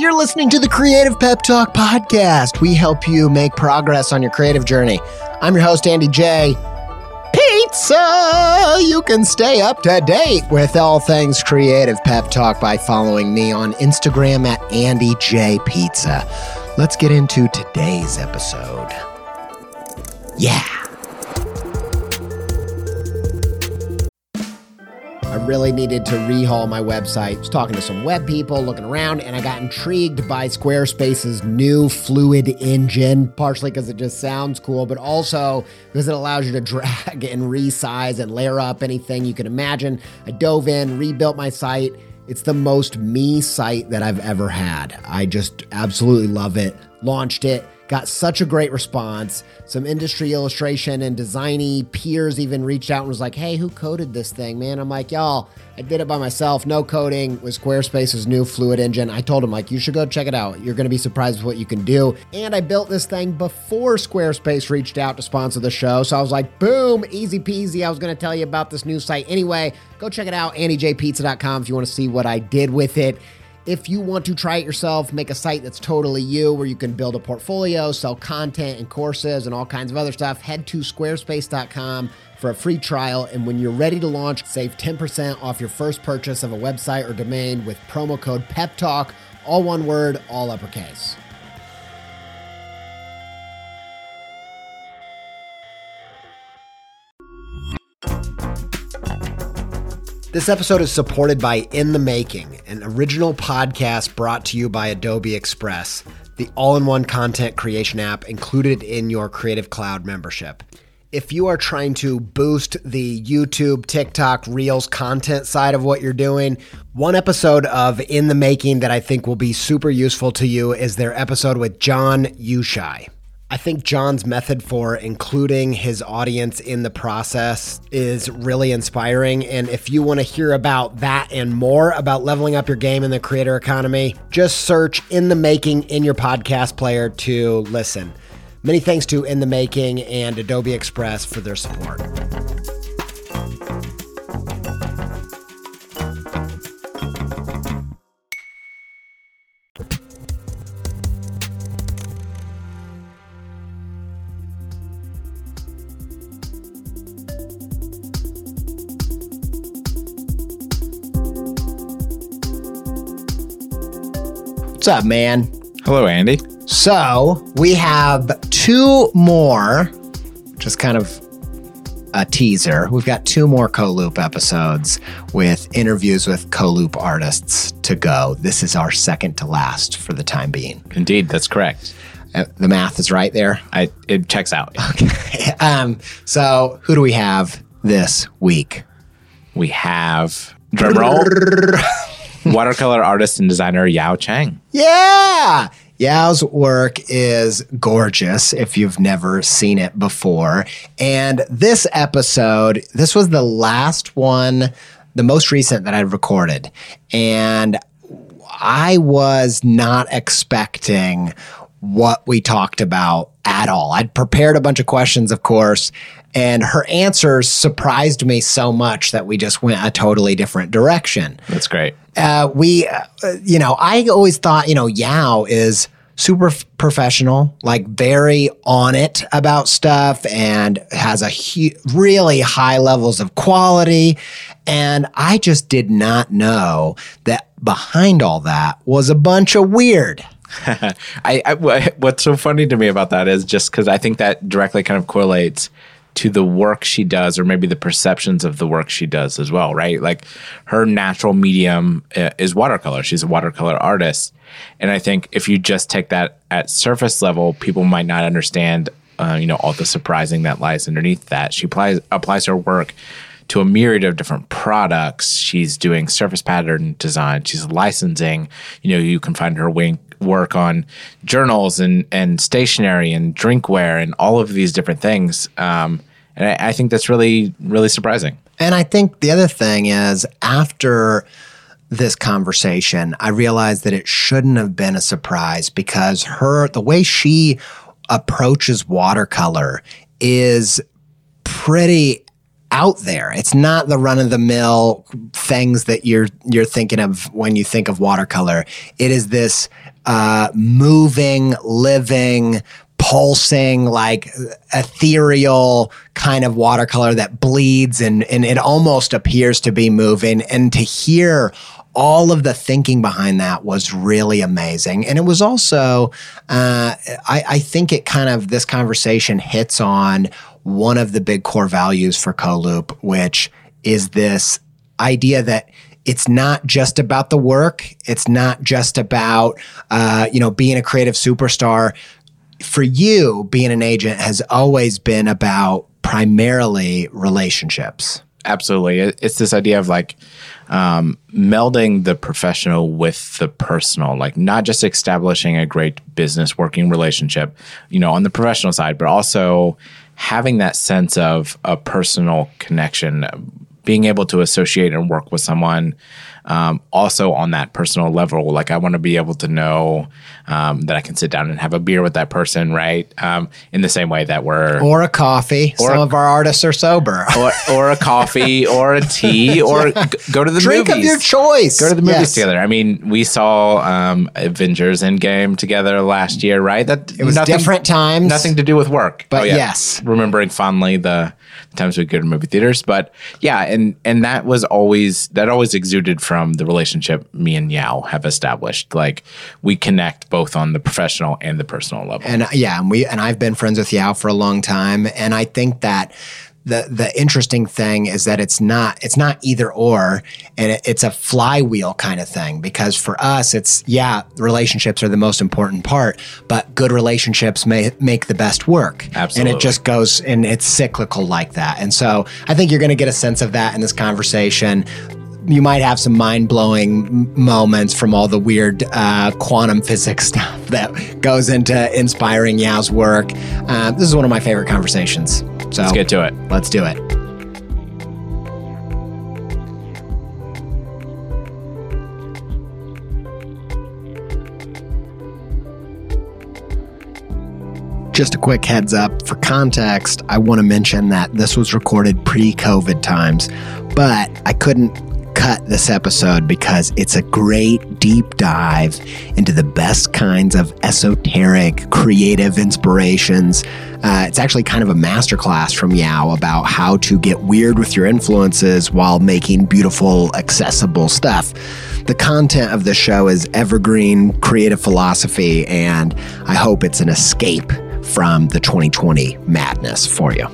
You're listening to the Creative Pep Talk podcast. We help you make progress on your creative journey. I'm your host, Andy J. Pizza! You can stay up to date with all things Creative Pep Talk by following me on Instagram at Andy J Pizza. Let's get into today's episode. Yeah. I really needed to rehaul my website. I was talking to some web people, looking around, and I got intrigued by Squarespace's new Fluid engine, partially because it just sounds cool, but also because it allows you to drag and resize and layer up anything you can imagine. I dove in, rebuilt my site. It's the most me site that I've ever had. I just absolutely love it. Launched it. Got such a great response. Some industry illustration and designy peers even reached out and was like, hey, who coded this thing, man? I'm like, y'all, I did it by myself. No coding with Squarespace's new Fluid engine. I told him, like, you should go check it out. You're going to be surprised with what you can do. And I built this thing before Squarespace reached out to sponsor the show. So I was like, boom, easy peasy. I was going to tell you about this new site. Anyway, go check it out, andyjpizza.com, if you want to see what I did with it. If you want to try it yourself, make a site that's totally you, where you can build a portfolio, sell content and courses and all kinds of other stuff, head to squarespace.com for a free trial. And when you're ready to launch, save 10% off your first purchase of a website or domain with promo code PEPTALK, all one word, all uppercase. This episode is supported by In the Making, an original podcast brought to you by Adobe Express, the all-in-one content creation app included in your Creative Cloud membership. If you are trying to boost the YouTube, TikTok, Reels content side of what you're doing, one episode of In the Making that I think will be super useful to you is their episode with John Ushai. I think John's method for including his audience in the process is really inspiring. And if you want to hear about that and more about leveling up your game in the creator economy, just search In the Making in your podcast player to listen. Many thanks to In the Making and Adobe Express for their support. What's up, man? Hello, Andy. So we have two more, just kind of a teaser. We've got two more Co-Loop episodes with interviews with Co-Loop artists to go. This is our second to last for the time being. Indeed, that's correct. The math is right there. It checks out. Okay. So who do we have this week? We have, drumroll, watercolor artist and designer Yao Chang. Yeah! Yao's work is gorgeous if you've never seen it before. And this episode, this was the last one, the most recent that I recorded. And I was not expecting what we talked about at all. I'd prepared a bunch of questions, of course, and her answers surprised me so much that we just went a totally different direction. That's great. I always thought, Yao is super professional, like very on it about stuff and has really high levels of quality. And I just did not know that behind all that was a bunch of weird. What's so funny to me about that is just because I think that directly kind of correlates to the work she does, or maybe the perceptions of the work she does as well, right? Like her natural medium is watercolor. She's a watercolor artist. And I think if you just take that at surface level, people might not understand, all the surprising that lies underneath that. She applies her work to a myriad of different products. She's doing surface pattern design. She's licensing. You can find her work on journals and stationery and drinkware and all of these different things. And I think that's really, really surprising. And I think the other thing is, after this conversation, I realized that it shouldn't have been a surprise, because the way she approaches watercolor is pretty out there. It's not the run of the mill things that you're thinking of when you think of watercolor. It is this moving, living, pulsing, like ethereal kind of watercolor that bleeds and it almost appears to be moving. And to hear all of the thinking behind that was really amazing. And it was also, I think it kind of, this conversation hits on one of the big core values for Coloop, which is this idea that it's not just about the work. It's not just about, being a creative superstar. For you, being an agent has always been about primarily relationships. Absolutely. It's this idea of like melding the professional with the personal, like not just establishing a great business working relationship, on the professional side, but also having that sense of a personal connection, being able to associate and work with someone also on that personal level. Like I want to be able to know that I can sit down and have a beer with that person, right? In the same way that we're... Or a coffee. Some of our artists are sober. or a coffee or a tea or go to the Drink movies. Drink of your choice. Go to the movies together. I mean, we saw Avengers Endgame together last year, right? It was different times. Nothing to do with work. But yes. Remembering fondly the times we go to movie theaters. But yeah, and that always exuded from the relationship me and Yao have established. Like we connect both on the professional and the personal level. And I've been friends with Yao for a long time. And I think that the interesting thing is that it's not either or, and it's a flywheel kind of thing, because for us it's relationships are the most important part, but good relationships make the best work. Absolutely. And it just goes, and it's cyclical like that. And so I think you're going to get a sense of that in this conversation. You might have some mind-blowing moments from all the weird quantum physics stuff that goes into inspiring Yao's work. This is one of my favorite conversations. So let's get to it. Let's do it. Just a quick heads up. For context, I want to mention that this was recorded pre-COVID times, but I couldn't cut this episode because it's a great deep dive into the best kinds of esoteric, creative inspirations. It's actually kind of a masterclass from Yao about how to get weird with your influences while making beautiful, accessible stuff. The content of the show is evergreen creative philosophy, and I hope it's an escape from the 2020 madness for you.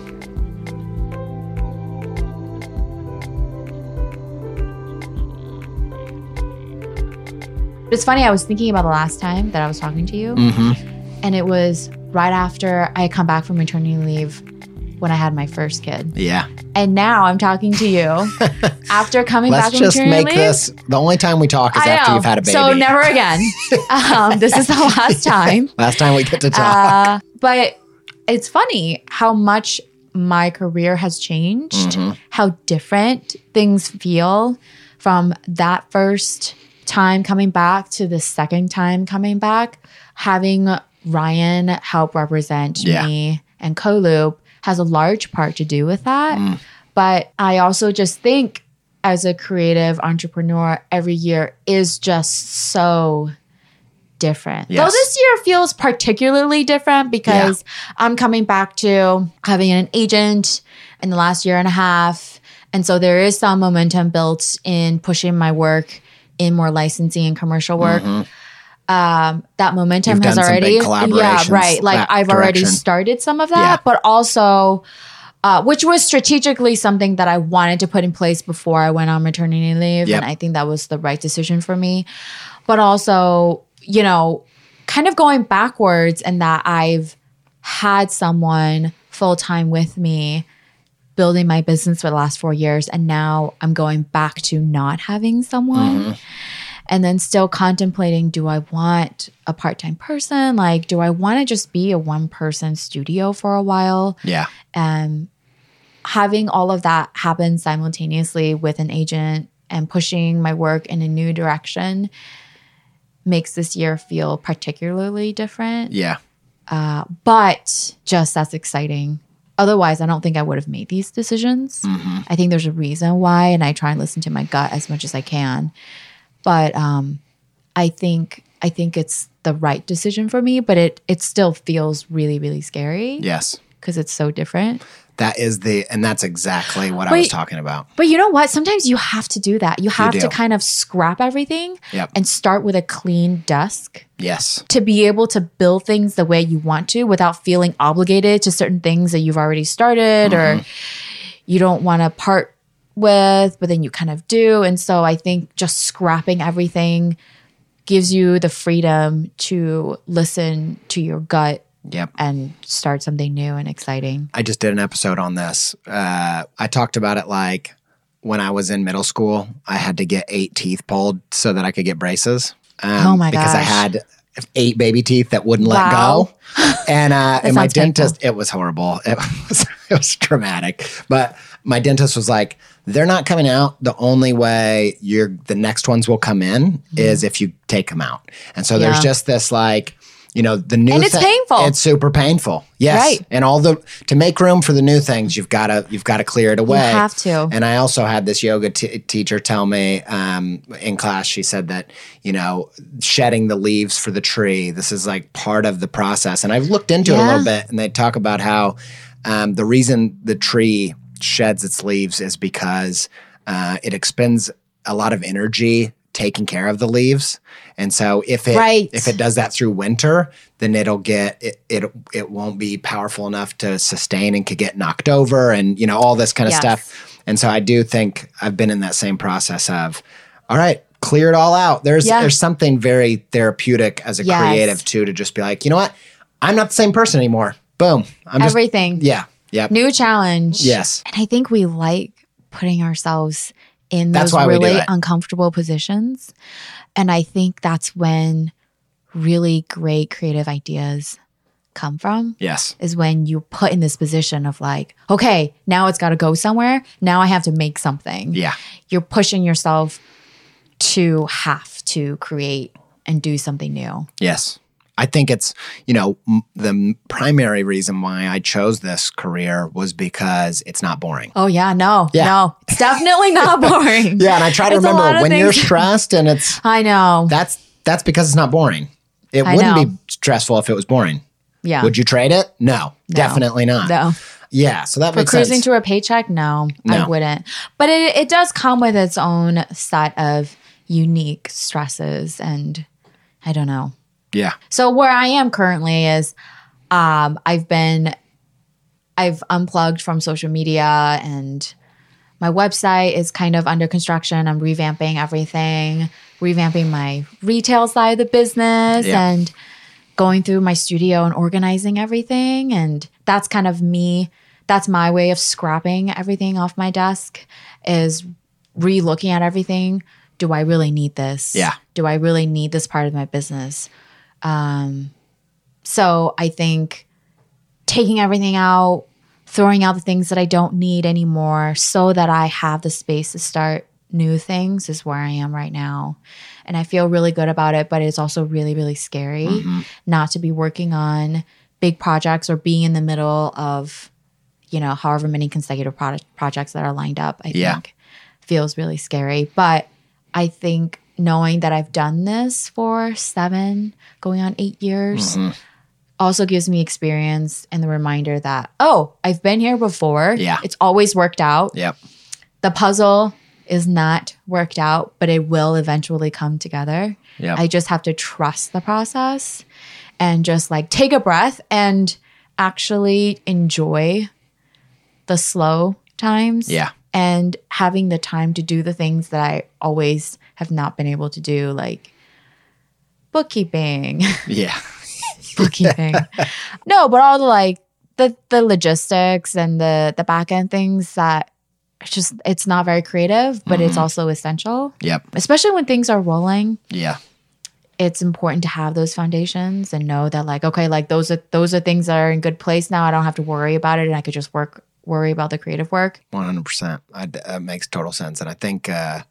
It's funny, I was thinking about the last time that I was talking to you, and it was right after I had come back from maternity leave when I had my first kid. Yeah. And now I'm talking to you after coming back from maternity leave. Let's just make this, the only time we talk is after you've had a baby. So never again. This is the last time. Last time we get to talk. But it's funny how much my career has changed, how different things feel from that first time coming back to the second time coming back. Having Ryan help represent me and Coloop has a large part to do with that. But I also just think as a creative entrepreneur, every year is just so different. Yes. Though this year feels particularly different because I'm coming back to having an agent in the last year and a half. And so there is some momentum built in pushing my work in more licensing and commercial work. That momentum You've has done already, some big collaborations Like I've already started some of that, but also, which was strategically something that I wanted to put in place before I went on maternity leave. And I think that was the right decision for me. But also, kind of going backwards in that I've had someone full-time with me building my business for the last 4 years. And now I'm going back to not having someone and then still contemplating, do I want a part-time person? Like, do I want to just be a one-person studio for a while? Yeah. Having all of that happen simultaneously with an agent and pushing my work in a new direction makes this year feel particularly different. Yeah. But just as exciting. Otherwise, I don't think I would have made these decisions. I think there's a reason why, and I try and listen to my gut as much as I can. But I think it's the right decision for me, but it still feels really, really scary. Yes. Because it's so different. And that's exactly what I was talking about. But you know what? Sometimes you have to do that. You have to kind of scrap everything and start with a clean desk. Yes. To be able to build things the way you want to without feeling obligated to certain things that you've already started or you don't want to part with, but then you kind of do. And so I think just scrapping everything gives you the freedom to listen to your gut. Yep. And start something new and exciting. I just did an episode on this. I talked about it like when I was in middle school, I had to get 8 teeth pulled so that I could get braces. Oh my gosh. Because I had 8 baby teeth that wouldn't let go. And my dentist, painful. It was horrible. It was traumatic. But my dentist was like, they're not coming out. The only way the next ones will come in is if you take them out. And so there's just this like, you know, the new and it's painful. It's super painful. Yes. Right. And to make room for the new things, you've got to clear it away. You have to. And I also had this yoga teacher tell me in class, she said that, you know, shedding the leaves for the tree, this is like part of the process. And I've looked into it a little bit, and they talk about how the reason the tree sheds its leaves is because it expends a lot of energy taking care of the leaves. And so if it does that through winter, then it'll get it won't be powerful enough to sustain and could get knocked over and, you know, all this kind of stuff. And so I do think I've been in that same process of, all right, clear it all out. There's something very therapeutic as a creative too, to just be like, you know what? I'm not the same person anymore. Boom. I'm everything. Yeah. Yep. New challenge. Yes. And I think we like putting ourselves in those really uncomfortable positions. And I think that's when really great creative ideas come from. Yes. Is when you put in this position of like, okay, now it's got to go somewhere. Now I have to make something. Yeah. You're pushing yourself to have to create and do something new. Yes. I think it's, you know, the primary reason why I chose this career was because it's not boring. Oh, yeah. No. It's definitely not boring. Yeah. And I try to remember when you're stressed and it's. I know. That's because it's not boring. It wouldn't be stressful if it was boring. Yeah. Would you trade it? No. Definitely not. No. Yeah. So that makes sense. For cruising to a paycheck? No, I wouldn't. But it does come with its own set of unique stresses and I don't know. Yeah. So where I am currently is I've unplugged from social media and my website is kind of under construction. I'm revamping everything, revamping my retail side of the business and going through my studio and organizing everything. And that's kind of me. That's my way of scrapping everything off my desk is re-looking at everything. Do I really need this? Yeah. Do I really need this part of my business? So I think taking everything out, throwing out the things that I don't need anymore so that I have the space to start new things is where I am right now. And I feel really good about it, but it's also really, really scary not to be working on big projects or being in the middle of, you know, however many consecutive projects that are lined up, I think feels really scary. But I think knowing that I've done this for 7, going on 8 years also gives me experience and the reminder that, oh, I've been here before. Yeah. It's always worked out. Yep. The puzzle is not worked out, but it will eventually come together. Yep. I just have to trust the process and just like take a breath and actually enjoy the slow times. Yeah. And having the time to do the things that I always have not been able to do, like bookkeeping. Yeah. Bookkeeping. No, but all the like the logistics and the back end things that it's not very creative, but it's also essential. Yep. Especially when things are rolling. Yeah. It's important to have those foundations and know that like, okay, like those are things that are in good place now. I don't have to worry about it and I could just worry about the creative work. 100%. That makes total sense. And I think I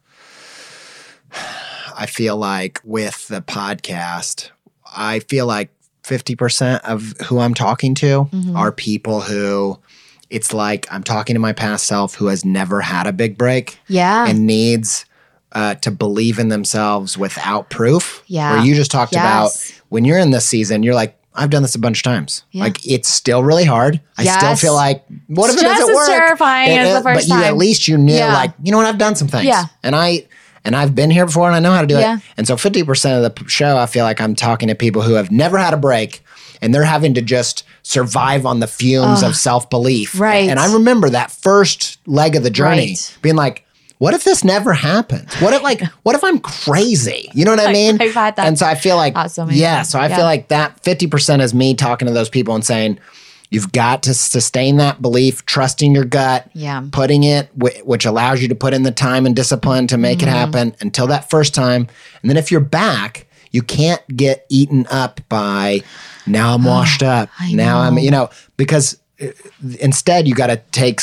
feel like with the podcast, I feel like 50% of who I'm talking to are people who it's like I'm talking to my past self who has never had a big break. Yeah. And needs to believe in themselves without proof. Yeah. Where you just talked about when you're in this season, you're like, I've done this a bunch of times. Yeah. Like it's still really hard. I still feel like, what if it doesn't work? Just as terrifying as the first time. But at least you knew like, you know what, I've done some things. Yeah. And I've been here before and I know how to do it. And so 50% of the show, I feel like I'm talking to people who have never had a break and they're having to just survive on the fumes of self-belief. Right. And I remember that first leg of the journey being like, what if this never happens? What if I'm crazy? You know what I mean? I've had that. And so I feel like, so I feel like that 50% is me talking to those people and saying, you've got to sustain that belief, trusting your gut, putting it, which allows you to put in the time and discipline to make it happen until that first time. And then if you're back, you can't get eaten up by, now I'm washed up. I'm, because instead you got to take,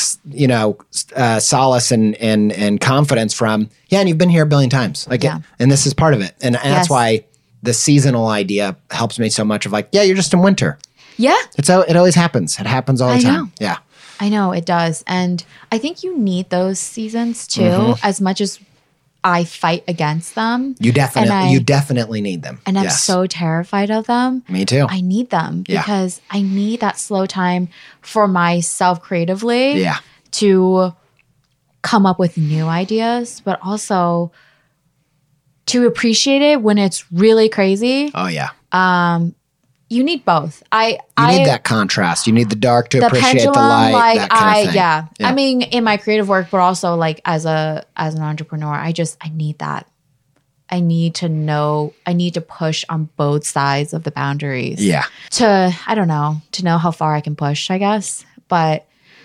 solace and confidence from, and you've been here a billion times. And this is part of it. And that's why the seasonal idea helps me so much of like, you're just in winter. Yeah. It always happens. It happens all the time. Yeah. I know it does. And I think you need those seasons too, as much as I fight against them. You definitely need them. And I'm so terrified of them. Me too. I need them because I need that slow time for myself creatively to come up with new ideas, but also to appreciate it when it's really crazy. Oh yeah. You need both. You need that contrast. You need the dark to appreciate the light. That kind of thing. Yeah. I mean, in my creative work, but also like as an entrepreneur, I need that. I need to know. I need to push on both sides of the boundaries. Yeah. To know how far I can push, I guess. But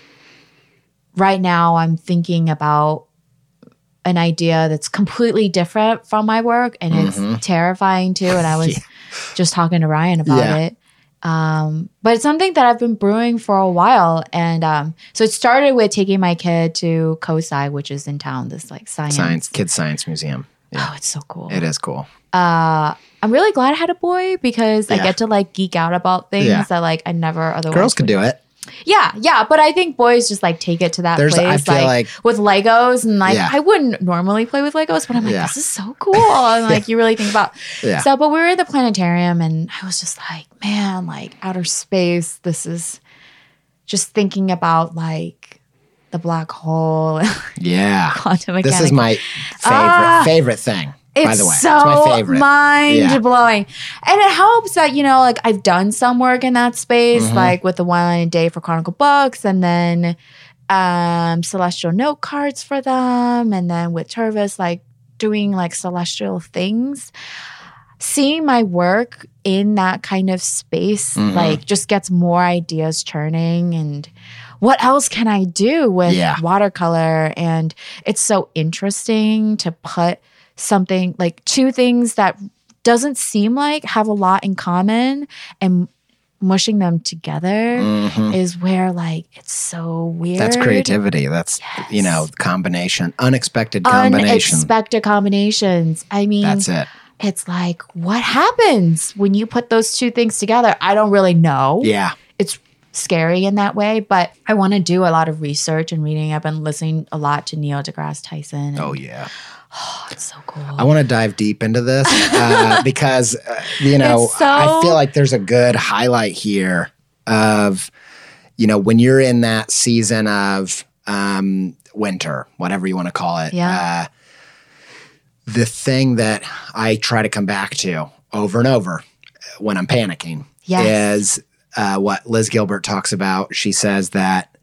right now, I'm thinking about an idea that's completely different from my work, and it's terrifying too. And I was just talking to Ryan about it. But it's something that I've been brewing for a while. And so it started with taking my kid to COSI, which is in town, this like kids science museum. Yeah. Oh, it's so cool. It is cool. I'm really glad I had a boy because I get to like geek out about things that like I never otherwise Girls could do it. Yeah, but I think boys just like take it to that place. I feel like with Legos and like I wouldn't normally play with Legos, but I'm like, this is so cool. And like you really think about so. But we were in the planetarium and I was just like, man, like outer space. This is just thinking about like the black hole. Quantum mechanics. This is my favorite thing. By the way, it's my favorite. Mind blowing. And it helps that, like I've done some work in that space, like with the One Line a Day for Chronicle Books, and then celestial note cards for them. And then with Tervis, like doing like celestial things. Seeing my work in that kind of space, like just gets more ideas churning. And what else can I do with watercolor? And it's so interesting to put something like two things that doesn't seem like have a lot in common and mushing them together is where like it's so weird. That's creativity. That's combination, unexpected combinations. I mean, that's it. It's like, what happens when you put those two things together? I don't really know. Yeah. It's scary in that way, but I want to do a lot of research and reading. I've been listening a lot to Neil deGrasse Tyson. Oh, it's so cool. I want to dive deep into this because, I feel like there's a good highlight here of, when you're in that season of winter, whatever you want to call it. Yeah. The thing that I try to come back to over and over when I'm panicking is what Liz Gilbert talks about. She says that,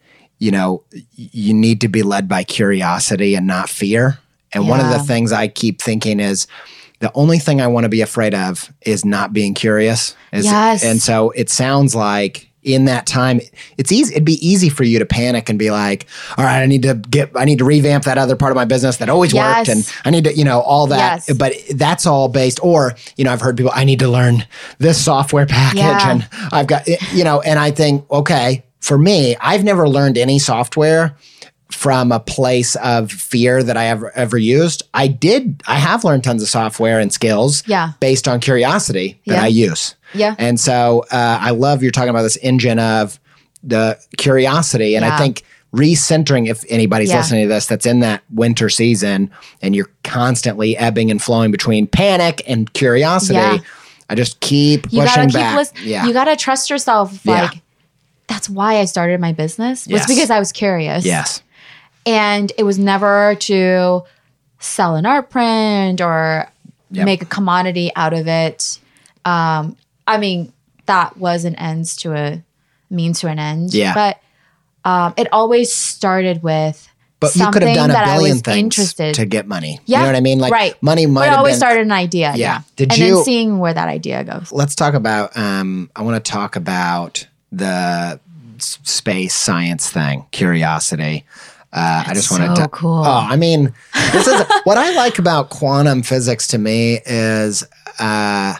you need to be led by curiosity and not fear. And one of the things I keep thinking is the only thing I want to be afraid of is not being curious. And so it sounds like in that time, it's easy. It'd be easy for you to panic and be like, all right, I need to revamp that other part of my business that always worked. And I need to, all that. Yes. But that's all based, or, I've heard people, I need to learn this software package and I've got, and I think, okay, for me, I've never learned any software from a place of fear that I ever used. I have learned tons of software and skills based on curiosity that I use. Yeah. And so I love you're talking about this engine of, the curiosity. And I think recentering, if anybody's listening to this that's in that winter season and you're constantly ebbing and flowing between panic and curiosity, I just keep pushing back. You got to trust yourself. Like, that's why I started my business, was because I was curious. Yes. And it was never to sell an art print or make a commodity out of it. I mean, that was an ends to a means to an end. Yeah. But it always started with you could have done a billion things to get money. Yeah. You know what I mean? Like money might have been. It always started an idea. Yeah. And then seeing where that idea goes. Let's talk about, I want to talk about the space science thing, curiosity. I just wanted to. Cool. Oh, I mean, this is what I like about quantum physics to me is I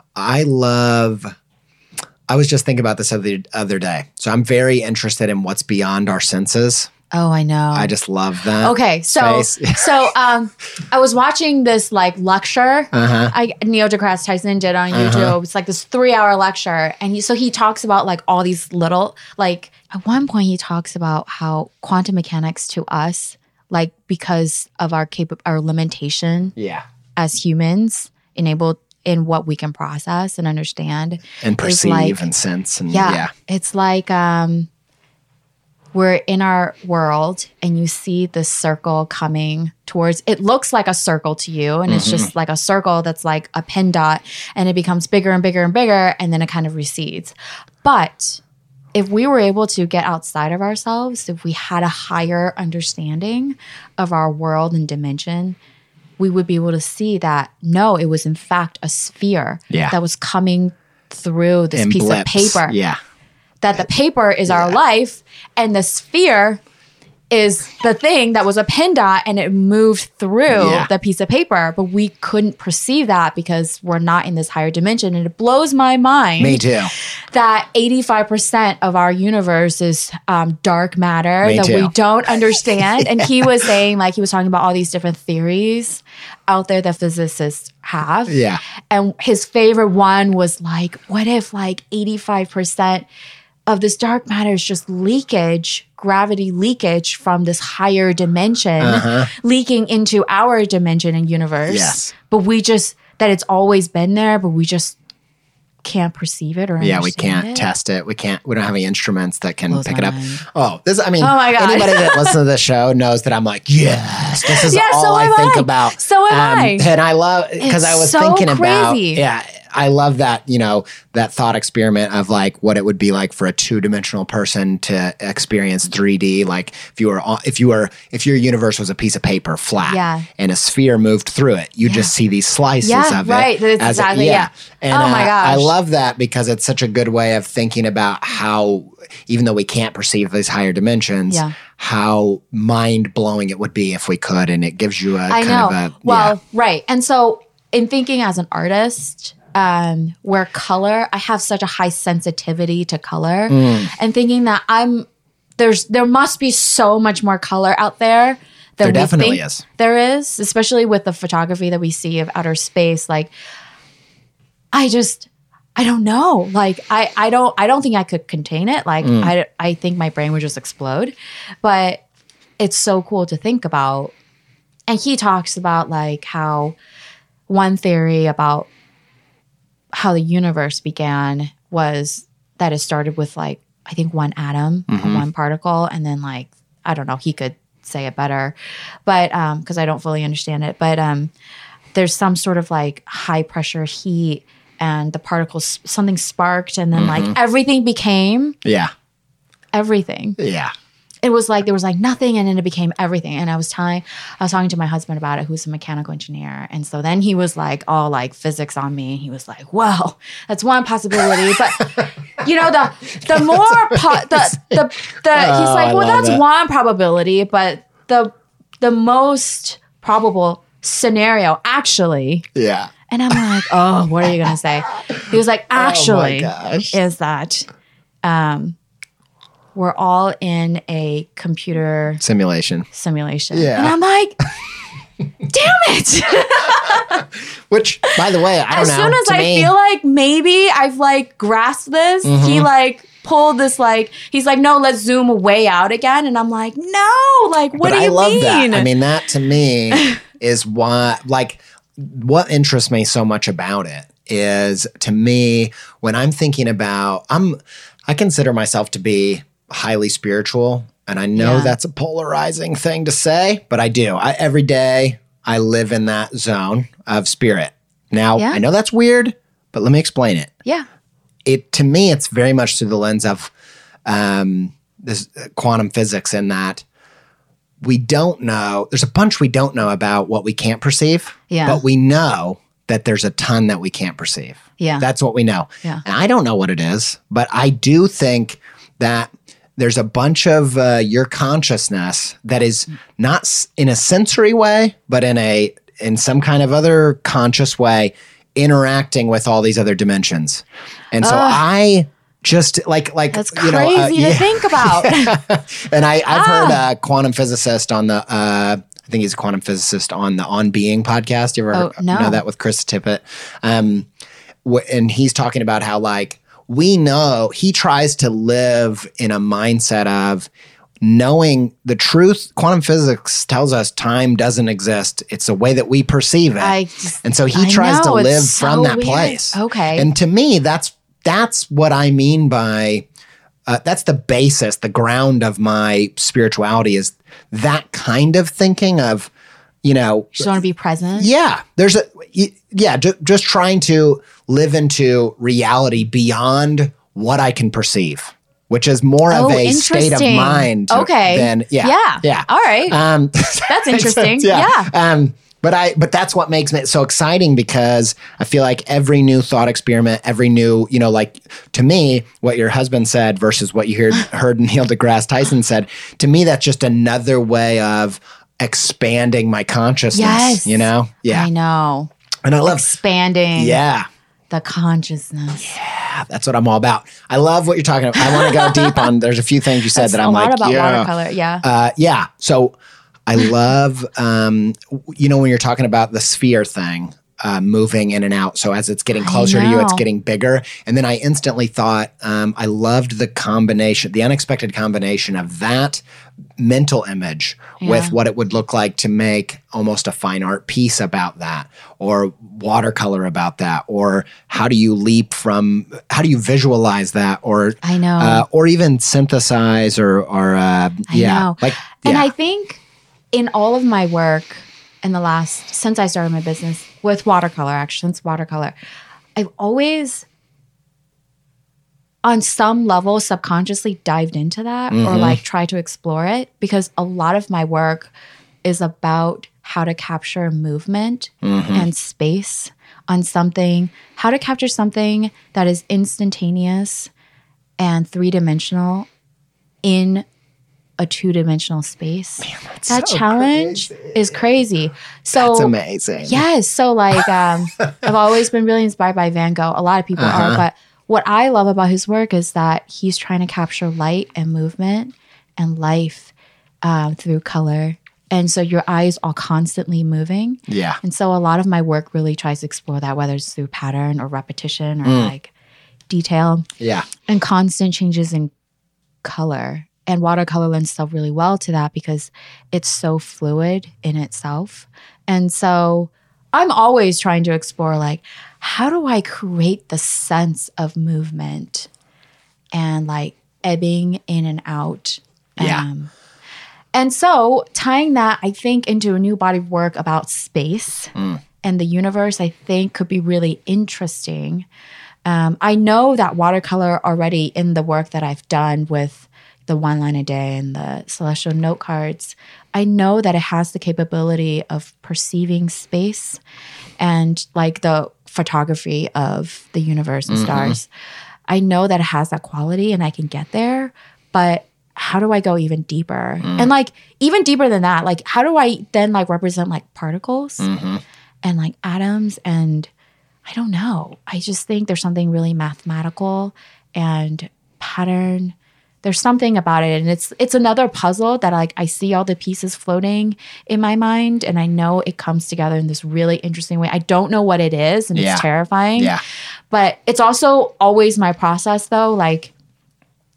was just thinking about this the other day. So I'm very interested in what's beyond our senses. Oh, I know. I just love that. Okay, so I was watching this like lecture Neil deGrasse Tyson did on YouTube. It's like this 3-hour lecture, and he talks about like all these little, like at one point he talks about how quantum mechanics to us, like because of our limitation as humans, enabled in what we can process and understand and perceive and sense, and it's like we're in our world and you see this circle coming towards, it looks like a circle to you, and it's just like a circle that's like a pin dot, and it becomes bigger and bigger and bigger, and then it kind of recedes. But if we were able to get outside of ourselves, if we had a higher understanding of our world and dimension, we would be able to see that, no, it was in fact a sphere that was coming through this piece of paper. Yeah. That the paper is our life, and the sphere is the thing that was a pin dot, and it moved through the piece of paper. But we couldn't perceive that because we're not in this higher dimension. And it blows my mind. Me too. That 85% of our universe is dark matter we don't understand. And he was saying, like, he was talking about all these different theories out there that physicists have. Yeah. And his favorite one was like, what if like 85% of this dark matter is just leakage, gravity leakage from this higher dimension leaking into our dimension and universe. Yes. But that it's always been there, but we just can't perceive it or understand we can't test it. We don't have any instruments that can pick it up. Oh my God. Anybody that listens to the show knows that I'm like, yes, this is all I think about. So am I. And I love, because I was thinking about, I love that, that thought experiment of like what it would be like for a 2-dimensional person to experience 3D. Like if your universe was a piece of paper flat and a sphere moved through it, you just see these slices of it. Right. That's exactly. And oh my gosh. I love that because it's such a good way of thinking about how, even though we can't perceive these higher dimensions, how mind blowing it would be if we could. And it gives you right. And so in thinking as an artist, where color, I have such a high sensitivity to color, and thinking that there must be so much more color out there than there definitely is. There is, especially with the photography that we see of outer space. Like, I don't know. Like, I don't think I could contain it. Like, I think my brain would just explode. But it's so cool to think about. And he talks about like how one theory about how the universe began was that it started with like, I think one atom, one particle, and then like, I don't know, he could say it better, but because I don't fully understand it, but there's some sort of like high pressure heat and the particles, something sparked, and then like everything became everything. Yeah. It was like there was like nothing, and then it became everything. And I was talking to my husband about it, who's a mechanical engineer, and so then he was like all like physics on me. He was like, "Well, that's one possibility," but the more he's like, "Well, that's one probability, but the most probable scenario actually." Yeah. And I'm like, "Oh, what are you gonna say?" He was like, "Actually, is that." We're all in a computer simulation. Yeah. And I'm like, damn it. Which, by the way, I don't know. As soon as I feel like maybe I've like grasped this, he like pull this like, he's like, no, let's zoom way out again. And I'm like, no, like, what do you mean? I love that. I mean, that to me is why, like, what interests me so much about it is, to me, when I'm thinking about, I consider myself to be highly spiritual. And I know that's a polarizing thing to say, but I do. Every day I live in that zone of spirit. Now, I know that's weird, but let me explain it. Yeah. To me, it's very much through the lens of this quantum physics, in that we don't know. There's a bunch we don't know about what we can't perceive, but we know that there's a ton that we can't perceive. Yeah. That's what we know. Yeah. And I don't know what it is, but I do think that there's a bunch of your consciousness that is not in a sensory way, but in some kind of other conscious way, interacting with all these other dimensions. And so I just like that's crazy to think about. And I've heard a quantum physicist on the I think he's a quantum physicist on the On Being podcast. You ever know that, with Chris Tippett? And he's talking about how, like, we know, he tries to live in a mindset of knowing the truth. Quantum physics tells us time doesn't exist. It's a way that we perceive it. And so he tries to live from that place. Okay. And to me, that's what I mean by, that's the basis, the ground of my spirituality, is that kind of thinking of, just want to be present. Yeah. Just trying to live into reality beyond what I can perceive, which is more of a state of mind. Than, Yeah. All right. That's interesting. But that's what makes it so exciting, because I feel like every new thought experiment, every new, like, to me, what your husband said versus what you heard Neil deGrasse Tyson said, to me, that's just another way of expanding my consciousness. Yes. Yeah. I know. And I love expanding. The consciousness. Yeah, that's what I'm all about. I love what you're talking about. I want to go deep on. There's a few things you said that I'm like, a lot about watercolor. So I love, when you're talking about the sphere thing, moving in and out. So as it's getting closer to you, it's getting bigger. And then I instantly thought, I loved the unexpected combination of that mental image with what it would look like to make almost a fine art piece about that, or watercolor about that, or how do you visualize that, or or even synthesize or And I think in all of my work since I started my business with watercolor, I've always, on some level, subconsciously dived into that, or like try to explore it, because a lot of my work is about how to capture movement and space on something, how to capture something that is instantaneous and three-dimensional in a two-dimensional space. Man, that so challenge is crazy. So that's amazing. Yes. So like I've always been really inspired by Van Gogh. A lot of people are, but what I love about his work is that he's trying to capture light and movement and life through color. And so your eyes are constantly moving. Yeah. And so a lot of my work really tries to explore that, whether it's through pattern or repetition or like detail. Yeah. And constant changes in color. And watercolor lends itself really well to that because it's so fluid in itself. And so I'm always trying to explore, like, how do I create the sense of movement and like ebbing in and out? Yeah. And so tying that, I think, into a new body of work about space and the universe, I think could be really interesting. I know that watercolor already in the work that I've done with the One Line a Day and the Celestial Note cards, I know that it has the capability of perceiving space and like the photography of the universe and stars. I know that it has that quality and I can get there, but how do I go even deeper? And like even deeper than that, like how do I then like represent like particles and like atoms? And I don't know. I just think there's something really mathematical and pattern. There's something about it, and it's another puzzle that like I see all the pieces floating in my mind, and I know it comes together in this really interesting way. I don't know what it is, and it's terrifying. Yeah. But it's also always my process, though. Like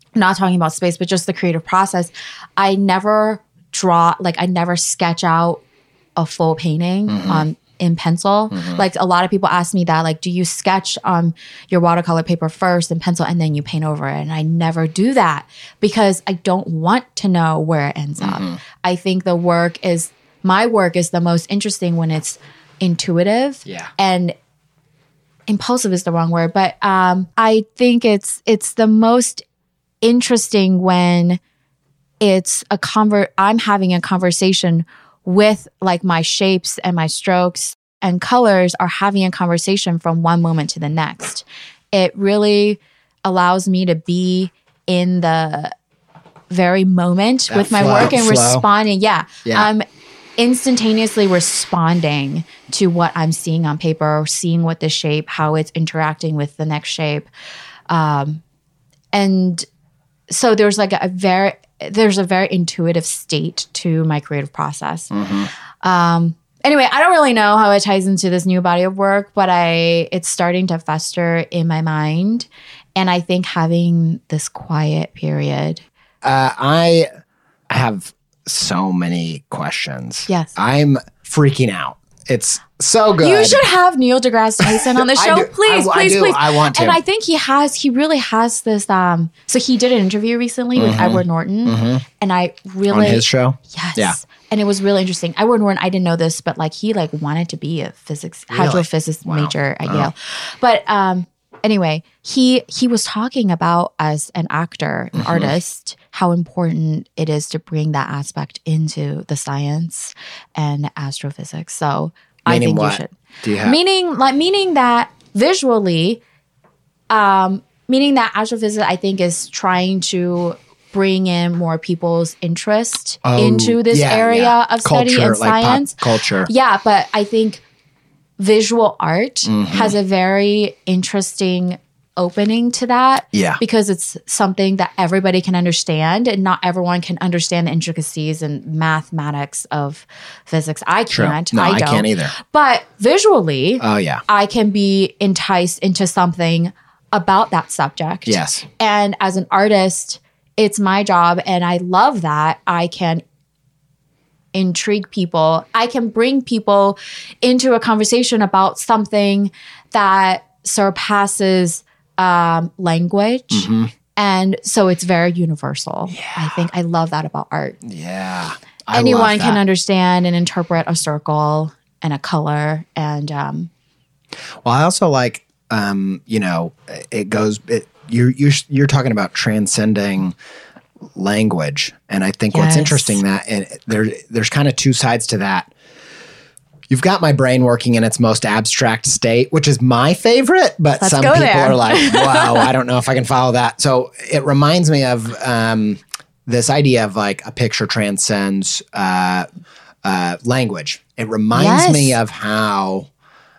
not talking about space, but just the creative process, I never I never sketch out a full painting in pencil. Like a lot of people ask me that, like, do you sketch your watercolor paper first in pencil and then you paint over it? And I never do that because I don't want to know where it ends up. I think my work is the most interesting when it's intuitive. And impulsive is the wrong word, but I think it's the most interesting when it's I'm having a conversation with like my shapes and my strokes and colors are having a conversation from one moment to the next. It really allows me to be in the very moment with my work and responding. I'm instantaneously responding to what I'm seeing on paper, or seeing what the shape, how it's interacting with the next shape. And so there's like a very intuitive state to my creative process. Anyway, I don't really know how it ties into this new body of work, but it's starting to fester in my mind. And I think having this quiet period. I have so many questions. Yes. I'm freaking out. It's so good. You should have Neil deGrasse Tyson on the show. Please. I want to. And I think he really has this. So he did an interview recently with Edward Norton. And I really. On his show? Yes. Yeah. And it was really interesting. Edward Norton, I didn't know this, but like he like wanted to be a hydrophysicist major at Yale. But anyway, he was talking about, as an actor, an artist, how important it is to bring that aspect into the science and astrophysics. So I think you should. Do you have? Meaning that visually, meaning that astrophysics, I think, is trying to bring in more people's interest into this area of study and science. Pop culture. Yeah, but I think visual art has a very interesting opening to that. Yeah. Because it's something that everybody can understand, and not everyone can understand the intricacies and mathematics of physics. I can't. No, I don't. can't either. But visually, I can be enticed into something about that subject. Yes. And as an artist, it's my job, and I love that I can intrigue people. I can bring people into a conversation about something that surpasses language. And so it's very universal. Yeah. I think I love that about art. Yeah. Anyone can understand and interpret a circle and a color. And well, I also like, you're talking about transcending language. And I think what's interesting there's kind of two sides to that. You've got my brain working in its most abstract state, which is my favorite, but some people are like, wow, I don't know if I can follow that. So it reminds me of this idea of like a picture transcends language. It reminds me of how,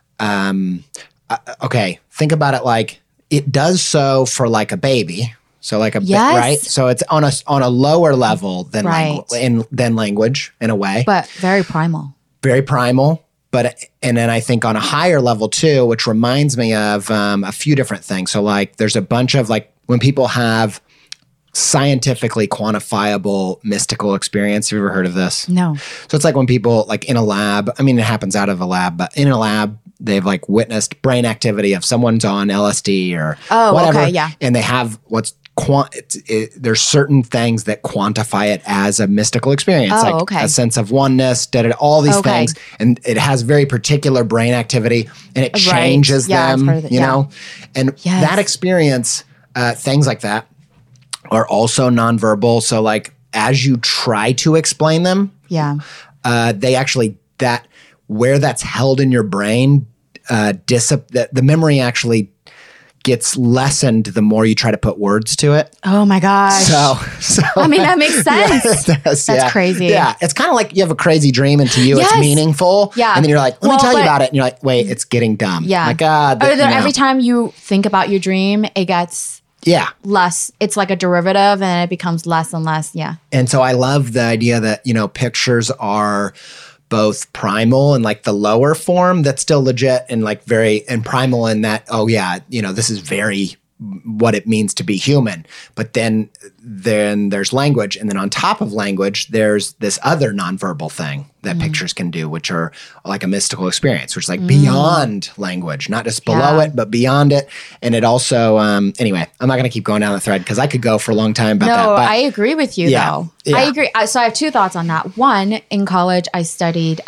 think about it like it does so for like a baby. So like right? So it's on a lower level than language in a way. But very primal. Very primal, and then I think on a higher level too, which reminds me of a few different things. So like there's a bunch of like when people have scientifically quantifiable mystical experience. Have you ever heard of this? No. So it's like when people like in a lab, I mean, it happens out of a lab, but in a lab, they've like witnessed brain activity of someone's on LSD or whatever. Okay, yeah. And they have there's certain things that quantify it as a mystical experience, a sense of oneness, all these things. And it has very particular brain activity and it changes them, know? And that experience, things like that are also nonverbal. So like as you try to explain them, they actually, where that's held in your brain, the memory actually gets lessened the more you try to put words to it. Oh my gosh. So I mean, that makes sense. That's crazy. Yeah. It's kind of like you have a crazy dream and to you it's meaningful. Yeah. And then you're like, let me tell you about it. And you're like, wait, it's getting dumb. Yeah. Like, every time you think about your dream, it gets less. It's like a derivative and it becomes less and less. Yeah. And so I love the idea that, pictures are both primal and like the lower form that's still legit and like and primal in that, this is very what it means to be human. But then there's language. And then on top of language, there's this other nonverbal thing that pictures can do, which are like a mystical experience, which is like beyond language, not just below it, but beyond it. And it also, anyway, I'm not going to keep going down the thread because I could go for a long time about that. No, I agree with you though. Yeah. I agree. So I have two thoughts on that. One, in college, I studied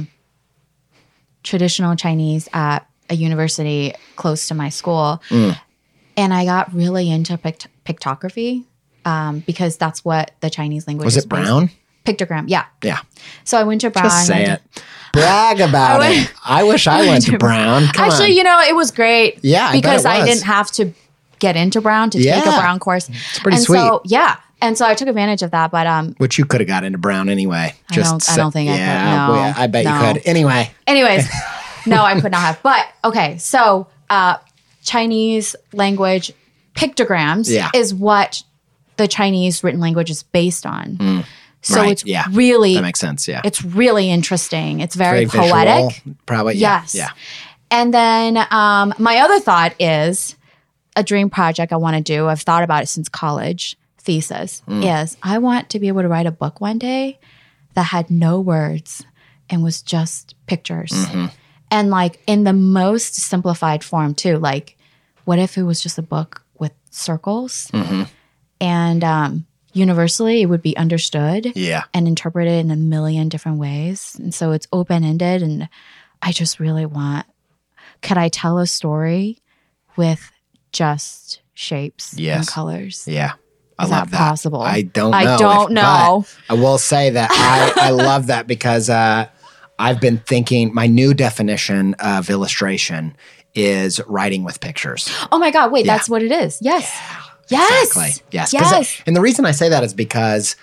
traditional Chinese at a university close to my school. And I got really into pictography because that's what the Chinese language is. Was it Brown? Pictogram, yeah. Yeah. So I went to Brown. Just say it. Brag about it. I wish I went to Brown. Come Actually, on. you know, it was great. Yeah, because I didn't have to get into Brown to take a Brown course. It's pretty sweet. So, yeah. And so I took advantage of that. But which you could have got into Brown anyway. I don't think I could. No, I bet you could. Anyways, no, I could not have. But okay, so Chinese language pictograms is what the Chinese written language is based on. So it's really... That makes sense, yeah. It's really interesting. It's very poetic. Visual, probably, yes. Yeah. And then my other thought is a dream project I want to do. I've thought about it since college thesis is I want to be able to write a book one day that had no words and was just pictures. And like in the most simplified form too. Like what if it was just a book with circles and universally it would be understood and interpreted in a million different ways. And so it's open-ended and I just really want, could I tell a story with just shapes and colors? Yeah. I Is love that possible? I don't know. I don't know. I will say that I love that because I've been thinking my new definition of illustration is writing with pictures. Oh my God. Wait, that's what it is. Yes. Yeah. Yes. Exactly. Yes. Yes. And the reason I say that is because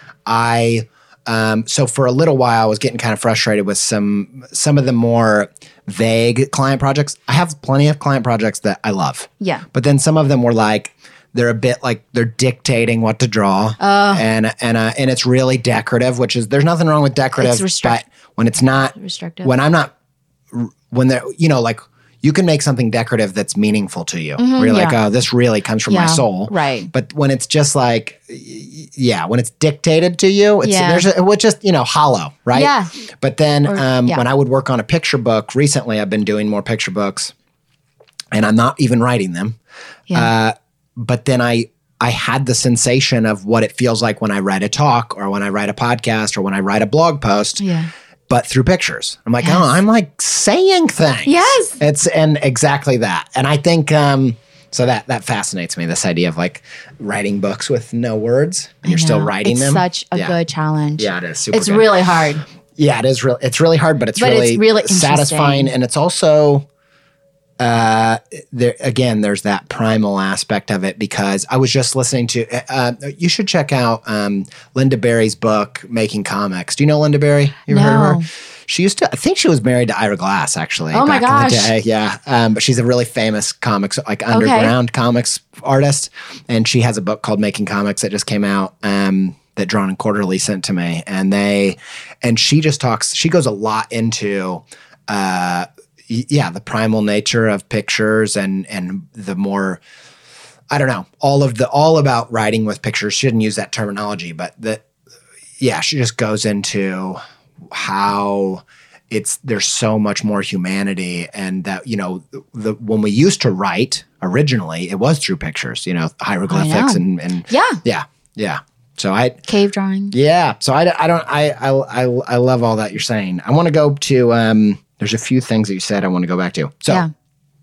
so for a little while I was getting kind of frustrated with some of the more vague client projects. I have plenty of client projects that I love. Yeah. But then some of them were like, they're a bit like they're dictating what to draw. And it's really decorative, which is, there's nothing wrong with decorative, but when it's not restrictive, when they're, you know, like, you can make something decorative that's meaningful to you. Where you're like, oh, this really comes from my soul. Right. But when it's just like, when it's dictated to you, it's just, you know, hollow, right? Yeah. But then when I would work on a picture book, recently I've been doing more picture books and I'm not even writing them. Yeah. But then I had the sensation of what it feels like when I write a talk or when I write a podcast or when I write a blog post. Yeah. But through pictures. I'm like, oh, I'm like saying things. Yes. And exactly that. And I think, so that fascinates me, this idea of like writing books with no words and you're still writing them. It's such a good challenge. Yeah, it is. It's really hard. Yeah, it is. It's really hard, but it's really satisfying. And it's also, there's that primal aspect of it because I was just listening to, you should check out Lynda Barry's book, Making Comics. Do you know Lynda Barry? You ever heard of her? She used to, I think she was married to Ira Glass actually. Oh my gosh. In the day. Yeah. But she's a really famous comics, like underground comics artist. And she has a book called Making Comics that just came out. That Drawn and Quarterly sent to me. And she just talks, she goes a lot into, the primal nature of pictures and the more, I don't know, all about writing with pictures. She didn't use that terminology, but she just goes into how there's so much more humanity and that, you know, when we used to write originally, it was through pictures, you know, hieroglyphics and yeah. So cave drawing. Yeah. So I love all that you're saying. I want to go to, there's a few things that you said I want to go back to. So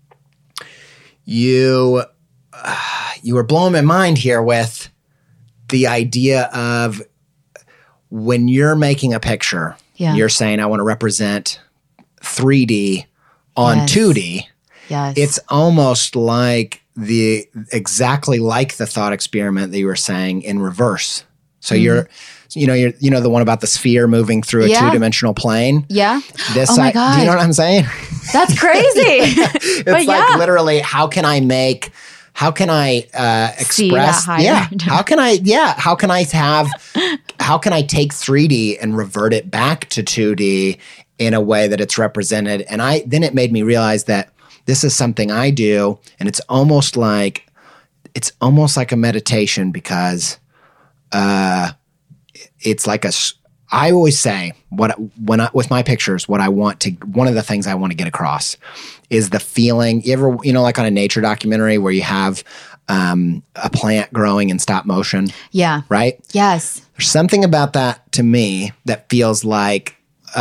you were blowing my mind here with the idea of when you're making a picture, you're saying I want to represent 3D on 2D. Yes. It's almost like exactly like the thought experiment that you were saying in reverse. So you're the one about the sphere moving through a two-dimensional plane. Yeah. Oh my God. Do you know what I'm saying? That's crazy. It's like literally, how can I express? How can I take 3D and revert it back to 2D in a way that it's represented? And then it made me realize that this is something I do, and it's almost like it's almost like a meditation because it's like I always say with my pictures, one of the things I want to get across is the feeling. You ever, like on a nature documentary where you have a plant growing in stop motion? Yeah. Right? Yes. There's something about that to me that feels like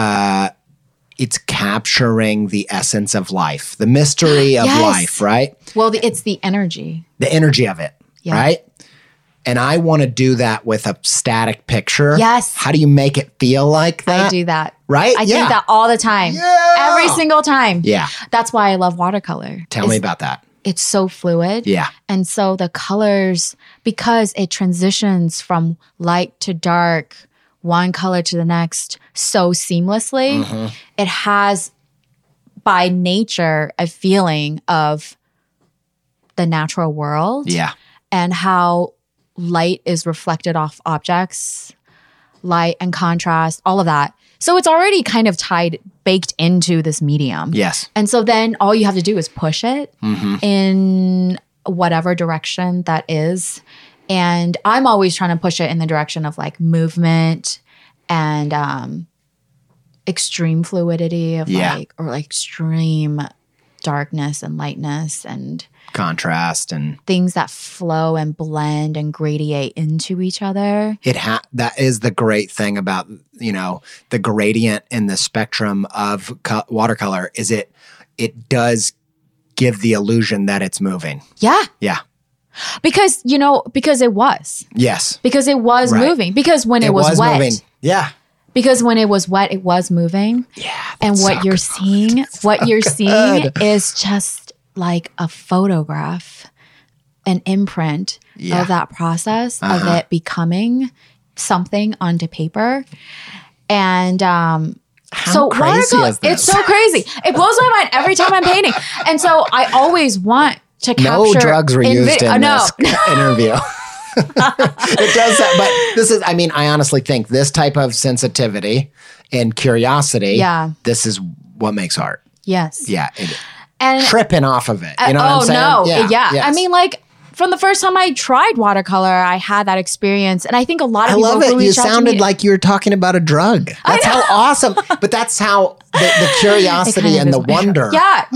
it's capturing the essence of life, the mystery of life, right? Well, it's the energy. The energy of it, right? And I want to do that with a static picture. Yes. How do you make it feel like that? I do that. Right? I do that all the time. Yeah. Every single time. Yeah. That's why I love watercolor. Tell me about that. It's so fluid. Yeah. And so the colors, because it transitions from light to dark, one color to the next so seamlessly, it has by nature a feeling of the natural world. Yeah. And how light is reflected off objects, light and contrast, all of that. So it's already kind of baked into this medium. Yes. And so then all you have to do is push it in whatever direction that is. And I'm always trying to push it in the direction of like movement and extreme fluidity of or extreme darkness and lightness and contrast and things that flow and blend and gradiate into each other. That is the great thing about, the gradient in the spectrum of watercolor is it does give the illusion that it's moving. Yeah. Yeah. Because it was. Yes. Because it was moving. Because when it was wet. Moving. Yeah. Because when it was wet, it was moving. Yeah. And what you're seeing is just like a photograph, an imprint of that process of it becoming something onto paper. And so watercolor, it's so crazy. It blows my mind every time I'm painting. And so I always want to capture. No drugs were used in this interview. It does that, but this is, I honestly think this type of sensitivity and curiosity, this is what makes art. Yes. Yeah. And tripping off of it. You know what I'm saying? No. Yeah. Yes. From the first time I tried watercolor, I had that experience. And I think a lot of people love it. You sounded like you were talking about a drug. That's how awesome. But that's how the curiosity and the wonder.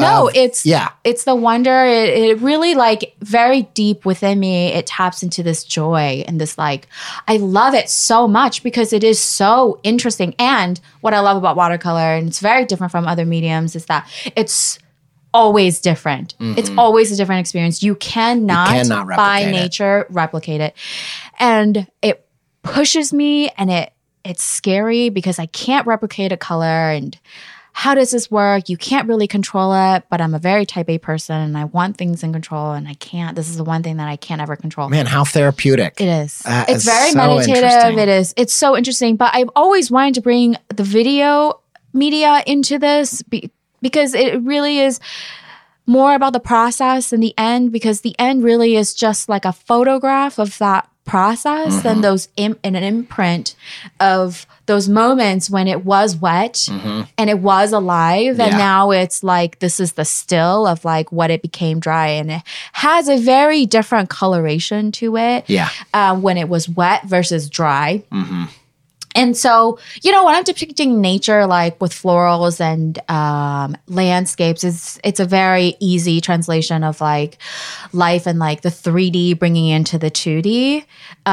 It's the wonder. It really very deep within me, it taps into this joy and this I love it so much because it is so interesting. And what I love about watercolor, and it's very different from other mediums, is that it's always different. It's always a different experience. You cannot by nature replicate it. And it pushes me and it's scary because I can't replicate a color and how does this work? You can't really control it, but I'm a very type A person and I want things in control and I can't. This is the one thing that I can't ever control. Man, how therapeutic. It is. It's very meditative. It is. It's so interesting. But I've always wanted to bring the video media into this because it really is more about the process than the end, because the end really is just like a photograph of that process and an imprint of those moments when it was wet and it was alive and now it's this is the still of what it became dry, and it has a very different coloration to it when it was wet versus dry. And so, when I'm depicting nature, with florals and landscapes, it's a very easy translation of life and the 3D bringing into the 2D.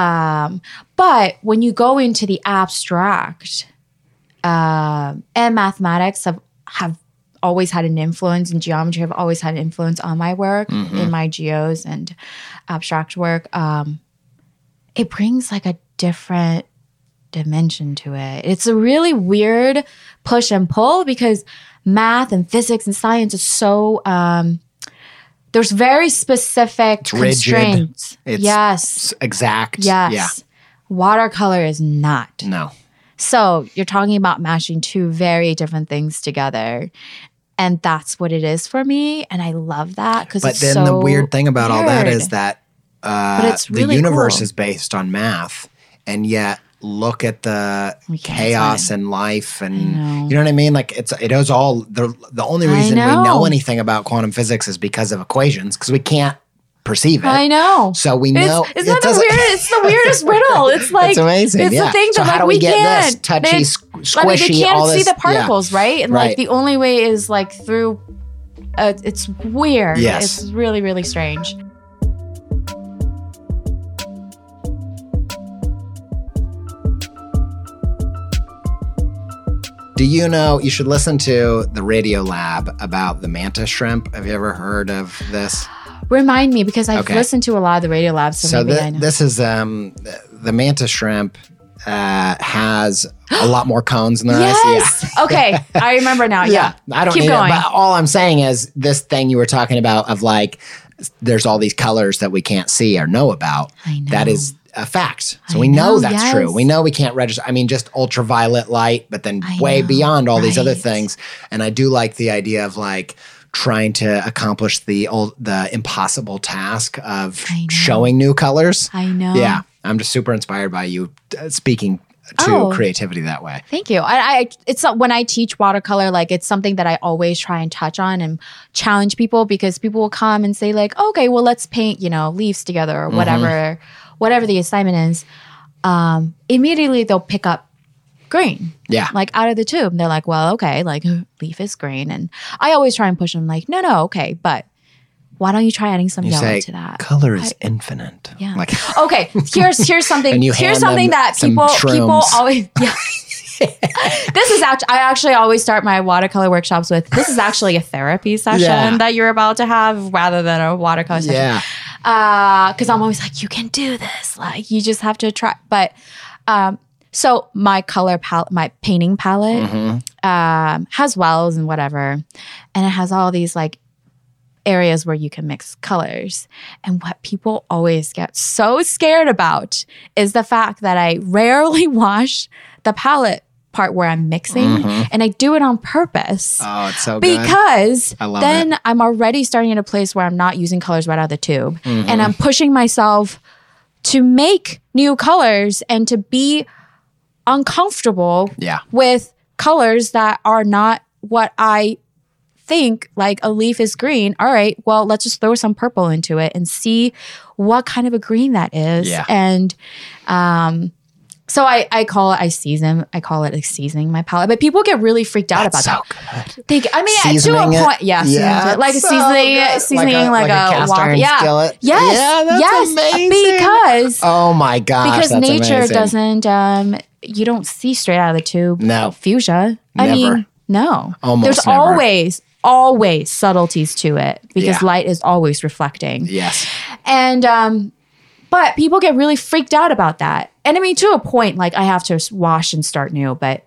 But when you go into the abstract, and mathematics have always had an influence, and geometry have always had an influence on my work, in my geos and abstract work, it brings a different dimension to it. It's a really weird push and pull because math and physics and science is so there's very specific constraints. It's exact. Yes. Yeah. Watercolor is not. No. So you're talking about mashing two very different things together. And that's what it is for me. And I love that because it's so But then the weird thing about all that is that really the universe cool. is based on math, and yet look at the chaos and life, and you know what I mean? It is all the only reason we know anything about quantum physics is because of equations, because we can't perceive it. I know. So we know. It's the weirdest riddle. It's like, it's amazing. It's the thing so that how do we get this touchy, squishy, they can't all this, see the particles, right? And right. like the only way is like through, it's weird. Yes. It's really, really strange. Do you know, you should listen to the Radio Lab about the mantis shrimp. Have you ever heard of this? Remind me, because I've listened to a lot of the Radio Labs, so maybe I know. This is, the mantis shrimp has a lot more cones in their eyes. Yeah. Okay, I remember now. Yeah. I don't Keep need going. it, but all I'm saying is this thing you were talking about of like, there's all these colors that we can't see or know about. I know. That is a fact. So we know that's true. We know we can't register. I mean, just ultraviolet light, but then way beyond all these other things. And I do like the idea of like trying to accomplish the impossible task of showing new colors. I know. Yeah. I'm just super inspired by you speaking to creativity that way. Thank you. It's when I teach watercolor, like it's something that I always try and touch on and challenge people, because people will come and say like, okay, well, let's paint, leaves together or whatever the assignment is. Immediately they'll pick up green. Yeah. Like out of the tube. They're like, well, okay, like leaf is green. And I always try and push them like, no, okay, but why don't you try adding some yellow to that? Color is infinite. Yeah. Like, okay, here's something. Here's something that people always. Yeah. This is actually, I actually always start my watercolor workshops with, this is actually a therapy session that you're about to have rather than a watercolor session. Yeah. Because I'm always like, you can do this. Like, you just have to try. But so my color palette, my painting palette has wells and whatever. And it has all these like areas where you can mix colors. And what people always get so scared about is the fact that I rarely wash the palette part where I'm mixing, and I do it on purpose. Oh, it's so good. Because then it. I'm already starting at a place where I'm not using colors right out of the tube, and I'm pushing myself to make new colors and to be uncomfortable with colors that are not what I think. Like a leaf is green. All right, well, let's just throw some purple into it and see what kind of a green that is. Yeah. And so I call it like seasoning my palette. But people get really freaked out about that. Good. To a point, like a seasoning like a cast wok. iron skillet. Yes, amazing. Because oh my gosh, because that's nature amazing. doesn't. You don't see straight out of the tube. No fuchsia. Never. I mean, no. Almost There's never. always subtleties to it because light is always reflecting. Yes. And but people get really freaked out about that. And I mean, to a point, like I have to wash and start new, but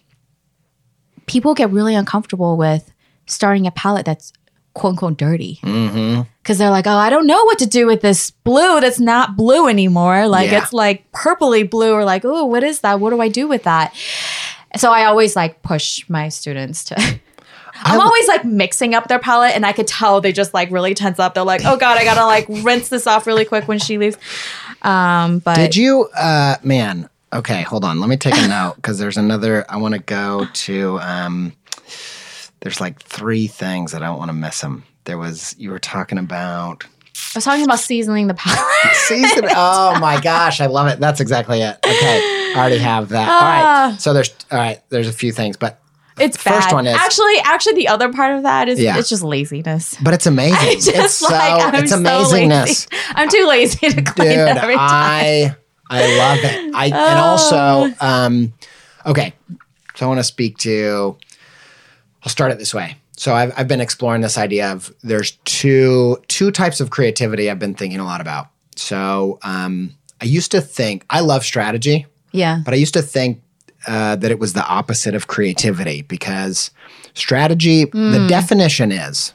people get really uncomfortable with starting a palette that's quote unquote dirty. Because they're like, oh, I don't know what to do with this blue that's not blue anymore. Like it's like purpley blue, or like, oh, what is that? What do I do with that? So I always like push my students to... I'm always like mixing up their palette, and I could tell they just like really tense up. They're like, oh God, I gotta like rinse this off really quick when she leaves. But did you, man, okay, hold on. Let me take a note because there's another, I want to go to, there's like 3 things that I don't want to miss them. You were talking about. I was talking about seasoning the palette. Oh my gosh, I love it. That's exactly it. Okay, I already have that. All right, so there's a few things, but it's the first bad. one is Actually, the other part of that is it's just laziness. But it's amazing. It's amazingness. So lazy. I'm too lazy to clean it every time. I love it. And also, okay. So I want to speak to. I'll start it this way. So I've been exploring this idea of there's two types of creativity I've been thinking a lot about. So I used to think I love strategy. Yeah. But I used to think that it was the opposite of creativity, because strategy, the definition is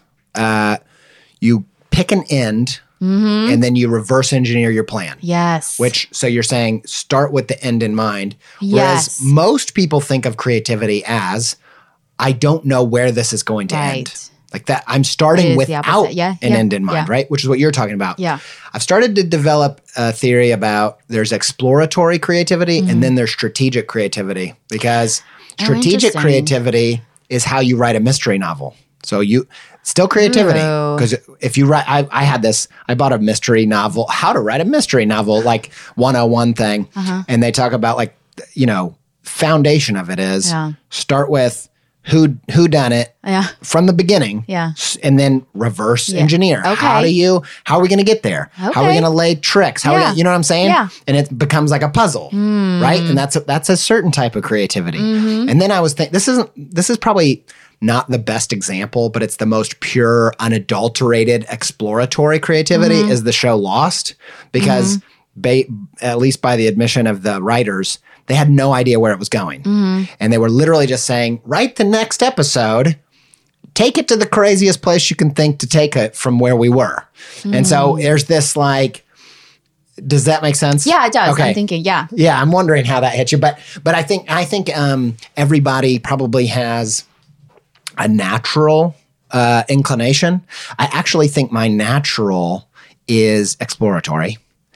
you pick an end and then you reverse engineer your plan. Yes. So you're saying start with the end in mind. Yes. Whereas most people think of creativity as, I don't know where this is going to end. Like that, I'm starting without an end in mind, right? Which is what you're talking about. Yeah. I've started to develop a theory about there's exploratory creativity and then there's strategic creativity, because strategic creativity is how you write a mystery novel. So you still creativity, because if you write, I had this, I bought a mystery novel, how to write a mystery novel, like 101 thing. And they talk about like, foundation of it is start with who done it from the beginning, and then reverse engineer. Okay. How are we going to get there? Okay. How are we going to lay tricks? How you know what I'm saying? Yeah. And it becomes like a puzzle, right? And that's a certain type of creativity. And then I was thinking, this is probably not the best example, but it's the most pure, unadulterated, exploratory creativity is the show Lost, because at least by the admission of the writers, they had no idea where it was going. And they were literally just saying, write the next episode, take it to the craziest place you can think to take it from where we were. And so there's this like, does that make sense? Yeah, it does. Okay. I'm thinking, yeah. Yeah, I'm wondering how that hit you. But I think everybody probably has a natural inclination. I actually think my natural is exploratory.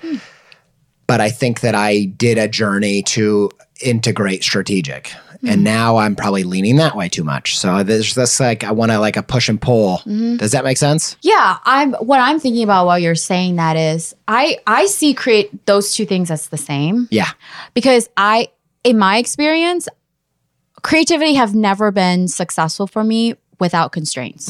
But I think that I did a journey to integrate strategic. And now I'm probably leaning that way too much. So there's this like, I want to like a push and pull. Does that make sense? Yeah. What I'm thinking about while you're saying that is I see those two things as the same. Yeah. Because in my experience, creativity have never been successful for me without constraints.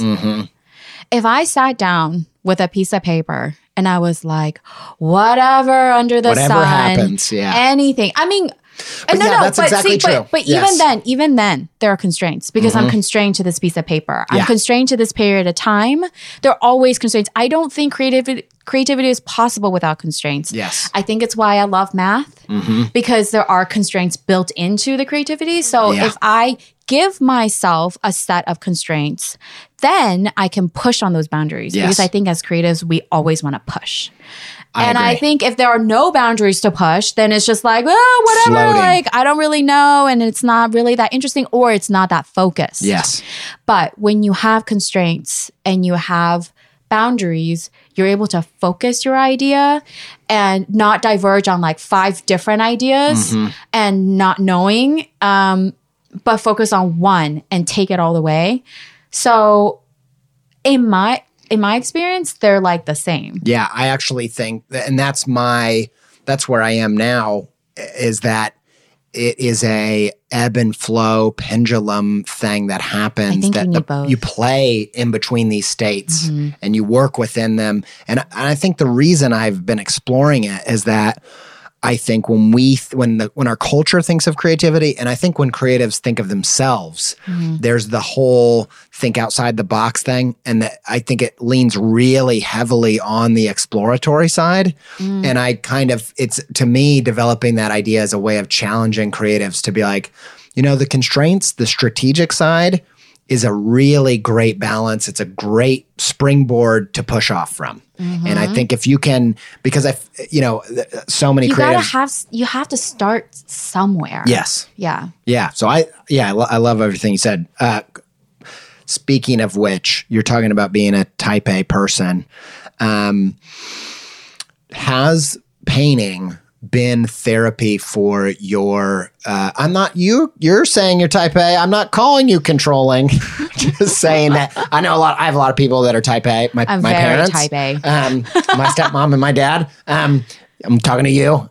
If I sat down with a piece of paper and I was like, whatever under the sun, happens, anything. I mean, that's exactly true. But even then, there are constraints because I'm constrained to this piece of paper. I'm constrained to this period of time. There are always constraints. I don't think creativity is possible without constraints. Yes. I think it's why I love math because there are constraints built into the creativity. So if I give myself a set of constraints, then I can push on those boundaries because I think as creatives, we always want to push. I think if there are no boundaries to push, then it's just like, oh, whatever. Floating. Like, I don't really know. And it's not really that interesting or it's not that focused. Yes. But when you have constraints and you have boundaries, you're able to focus your idea and not diverge on like 5 different ideas and not knowing, but focus on one and take it all the way. So in my experience, they're like the same. Yeah, I actually think and that's where I am now, is that it is a ebb and flow pendulum thing that happens. I think you need both. You play in between these states and you work within them. And I think the reason I've been exploring it is that I think when our culture thinks of creativity, and I think when creatives think of themselves, there's the whole think outside the box thing, and I think it leans really heavily on the exploratory side. And it's to me developing that idea as a way of challenging creatives to be like, the constraints, the strategic side is a really great balance. It's a great springboard to push off from. And I think if you can, because so many creatives. You have to start somewhere. Yes. Yeah. Yeah. So I love everything you said. Speaking of which, you're talking about being a type A person. Has painting been therapy for your you're saying you're type A. I'm not calling you controlling. Just saying that I have a lot of people that are type A. My parents, type A. My stepmom and my dad. I'm talking to you.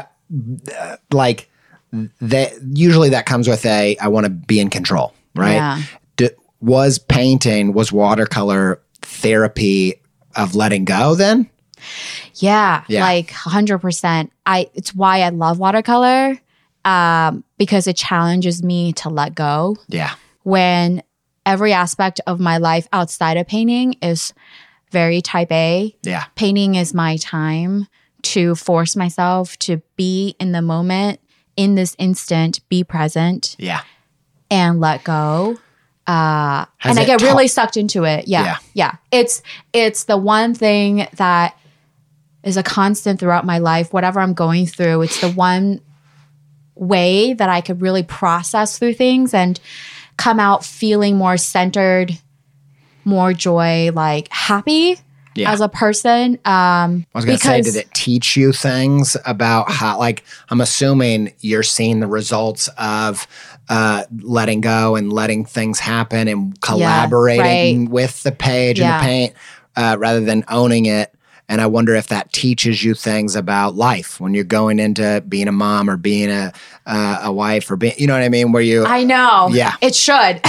Usually that comes with I want to be in control, right? Yeah. Was watercolor therapy of letting go then? Yeah, like 100%. It's why I love watercolor because it challenges me to let go. Yeah. When every aspect of my life outside of painting is very type A. Yeah. Painting is my time to force myself to be in the moment, in this instant, be present. Yeah. And let go. And I get really sucked into it. Yeah. It's the one thing that is a constant throughout my life. Whatever I'm going through, it's the one way that I could really process through things and come out feeling more centered, more joy, like happy as a person. I was going to say, did it teach you things about how, like, I'm assuming you're seeing the results of letting go and letting things happen and collaborating with the page and the paint rather than owning it. And I wonder if that teaches you things about life when you're going into being a mom or being a wife or being, you know what I mean? I know. Yeah. It should.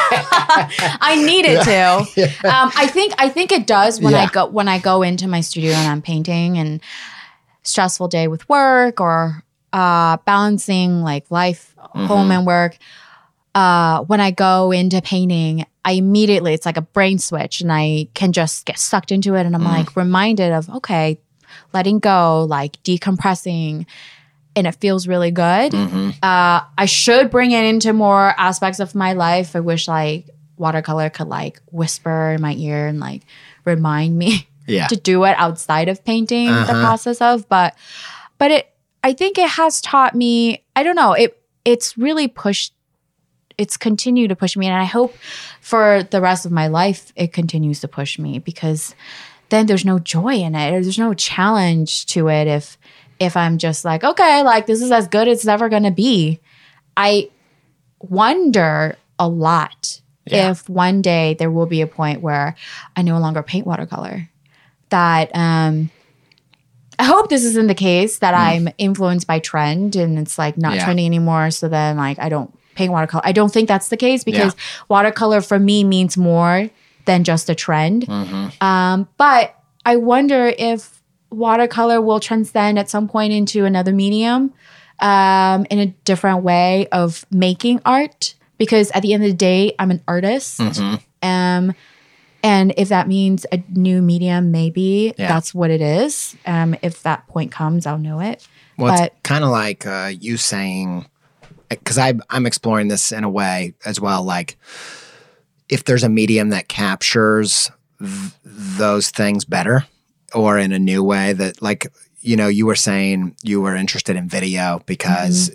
I need it to. I think it does when I go into my studio and I'm painting and stressful day with work or balancing like life, home and work. When I go into painting, I immediately, it's like a brain switch and I can just get sucked into it. And I'm like reminded of, okay, letting go, like decompressing, and it feels really good. I should bring it into more aspects of my life. I wish like watercolor could like whisper in my ear and like remind me to do it outside of painting the process of, but I think it has taught me, I don't know, it's really it's continued to push me. And I hope for the rest of my life, it continues to push me because then there's no joy in it. There's no challenge to it if I'm just like, okay, like this is as good as it's ever going to be. I wonder a lot if one day there will be a point where I no longer paint watercolor. That I hope this isn't the case, that I'm influenced by trend and it's like not trending anymore. So then like I don't paint watercolor. I don't think that's the case because watercolor for me means more than just a trend. But I wonder if watercolor will transcend at some point into another medium in a different way of making art. Because at the end of the day, I'm an artist. And if that means a new medium, maybe that's what it is. If that point comes, I'll know it. Well, it's kind of like you saying, because I'm exploring this in a way as well, like if there's a medium that captures those things better or in a new way that like, you know, you were saying you were interested in video because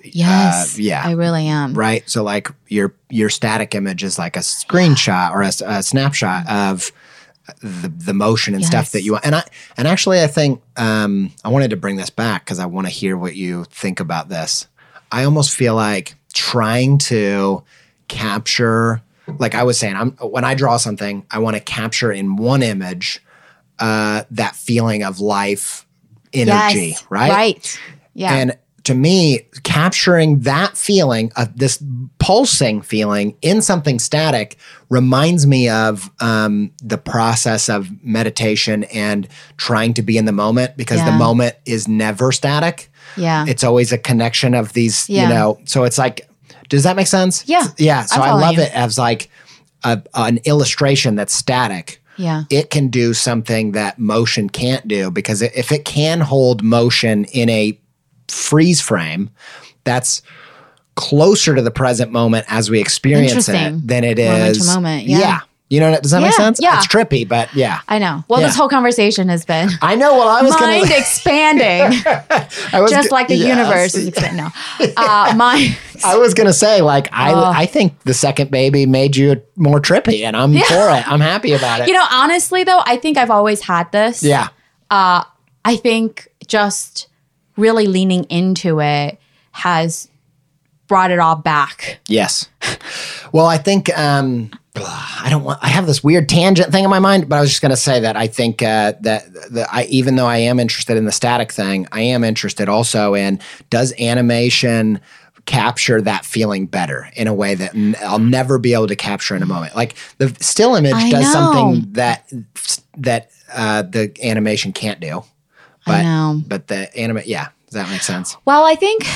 I really am. Right. So like your static image is like a screenshot or a snapshot of the motion and stuff that you want. And actually I think I wanted to bring this back because I want to hear what you think about this. I almost feel like trying to capture, like I was saying, when I draw something, I want to capture in one image that feeling of life, energy, right? Right. Yeah. And to me, capturing that feeling of this pulsing feeling in something static reminds me of the process of meditation and trying to be in the moment because the moment is never static. Yeah. It's always a connection of these, you know, so it's like, does that make sense? Yeah. Yeah. So I love it as like an illustration that's static. Yeah. It can do something that motion can't do because if it can hold motion in a freeze frame, that's closer to the present moment as we experience it than it is. Moment to moment. Yeah. You know, does that make sense? Yeah. It's trippy, but yeah. I know. Well, this whole conversation has been I know. Well, I was mind expanding. Just like the universe is expanding. No. I was going to say, like, I think the second baby made you more trippy, and I'm for it. I'm happy about it. You know, honestly, though, I think I've always had this. Yeah. I think just really leaning into it has brought it all back. Yes. Well, I think I have this weird tangent thing in my mind, but I was just going to say that I think even though I am interested in the static thing, I am interested also in, does animation capture that feeling better in a way that I'll never be able to capture in a moment? Like the still image does something that the animation can't do. But the does that make sense? Well, I think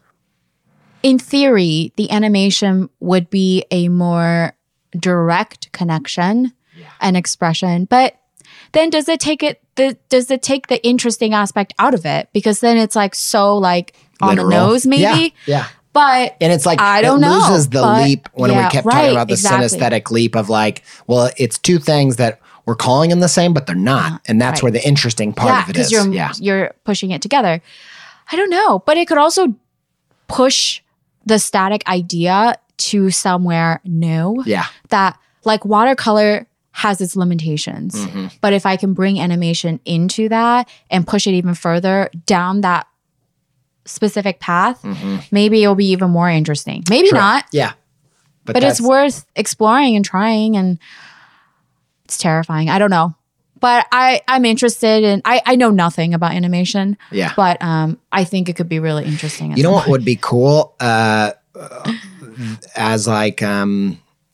in theory, the animation would be a more direct connection and expression, but then does it take the interesting aspect out of it? Because then it's like so like on the nose, maybe. Yeah. But and it's like I don't know. Loses the leap when we kept talking about the synesthetic leap of like, well, it's two things that we're calling them the same, but they're not, and that's where the interesting part of it is. Because you're pushing it together. I don't know, but it could also push the static idea to somewhere new. Yeah. That like watercolor has its limitations. But if I can bring animation into that and push it even further down that specific path, maybe it'll be even more interesting. Maybe not. Yeah. But it's worth exploring and trying, and it's terrifying. I don't know. But I'm interested in, I know nothing about animation. Yeah. But I think it could be really interesting. You know what would be cool? As like, I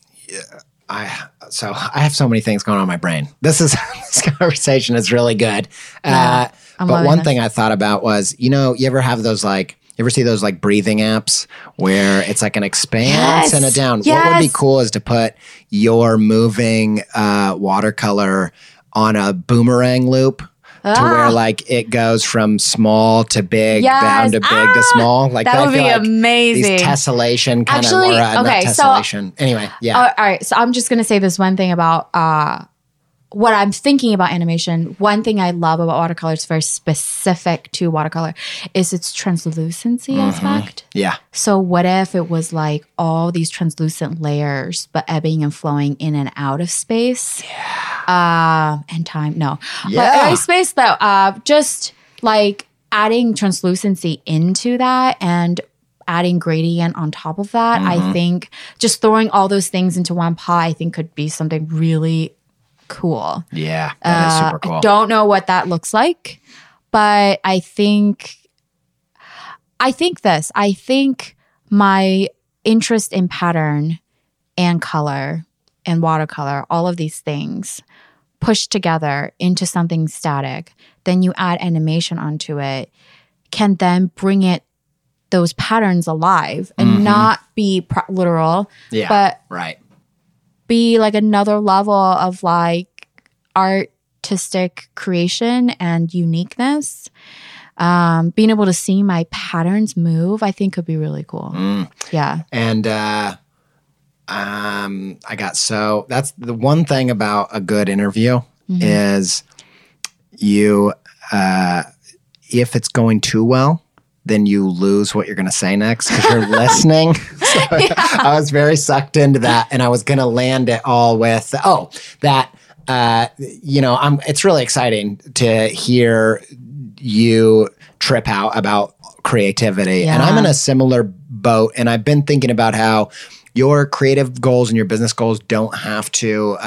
have so many things going on in my brain. This conversation is really good. Yeah, but one thing I thought about was, you ever have those like, you ever see those like breathing apps where it's like an expanse and a down? Yes. What would be cool is to put your moving watercolor on a boomerang loop to where like it goes from small to big, down to big to small. Like that would be amazing. These tessellation kind Actually, of, not tessellation. So, anyway, yeah. All right, so I'm just going to say this one thing about what I'm thinking about animation. One thing I love about watercolor, it's very specific to watercolor, is its translucency aspect. Yeah. So what if it was like all these translucent layers, but ebbing and flowing in and out of space? Yeah. And time. No. Yeah. But space though, just like adding translucency into that and adding gradient on top of that, I think just throwing all those things into one pot, I think could be something really cool. Yeah, that is super cool. I don't know what that looks like, but I think my interest in pattern and color and watercolor, all of these things pushed together into something static, then you add animation onto it, can then bring those patterns alive and not be literal, but be like another level of like artistic creation and uniqueness. Being able to see my patterns move, I think could be really cool. Yeah. And that's the one thing about a good interview is you, if it's going too well, then you lose what you're going to say next because you're listening. So I was very sucked into that, and I was going to land it all with, it's really exciting to hear you trip out about creativity. Yeah. And I'm in a similar boat, and I've been thinking about how your creative goals and your business goals don't have to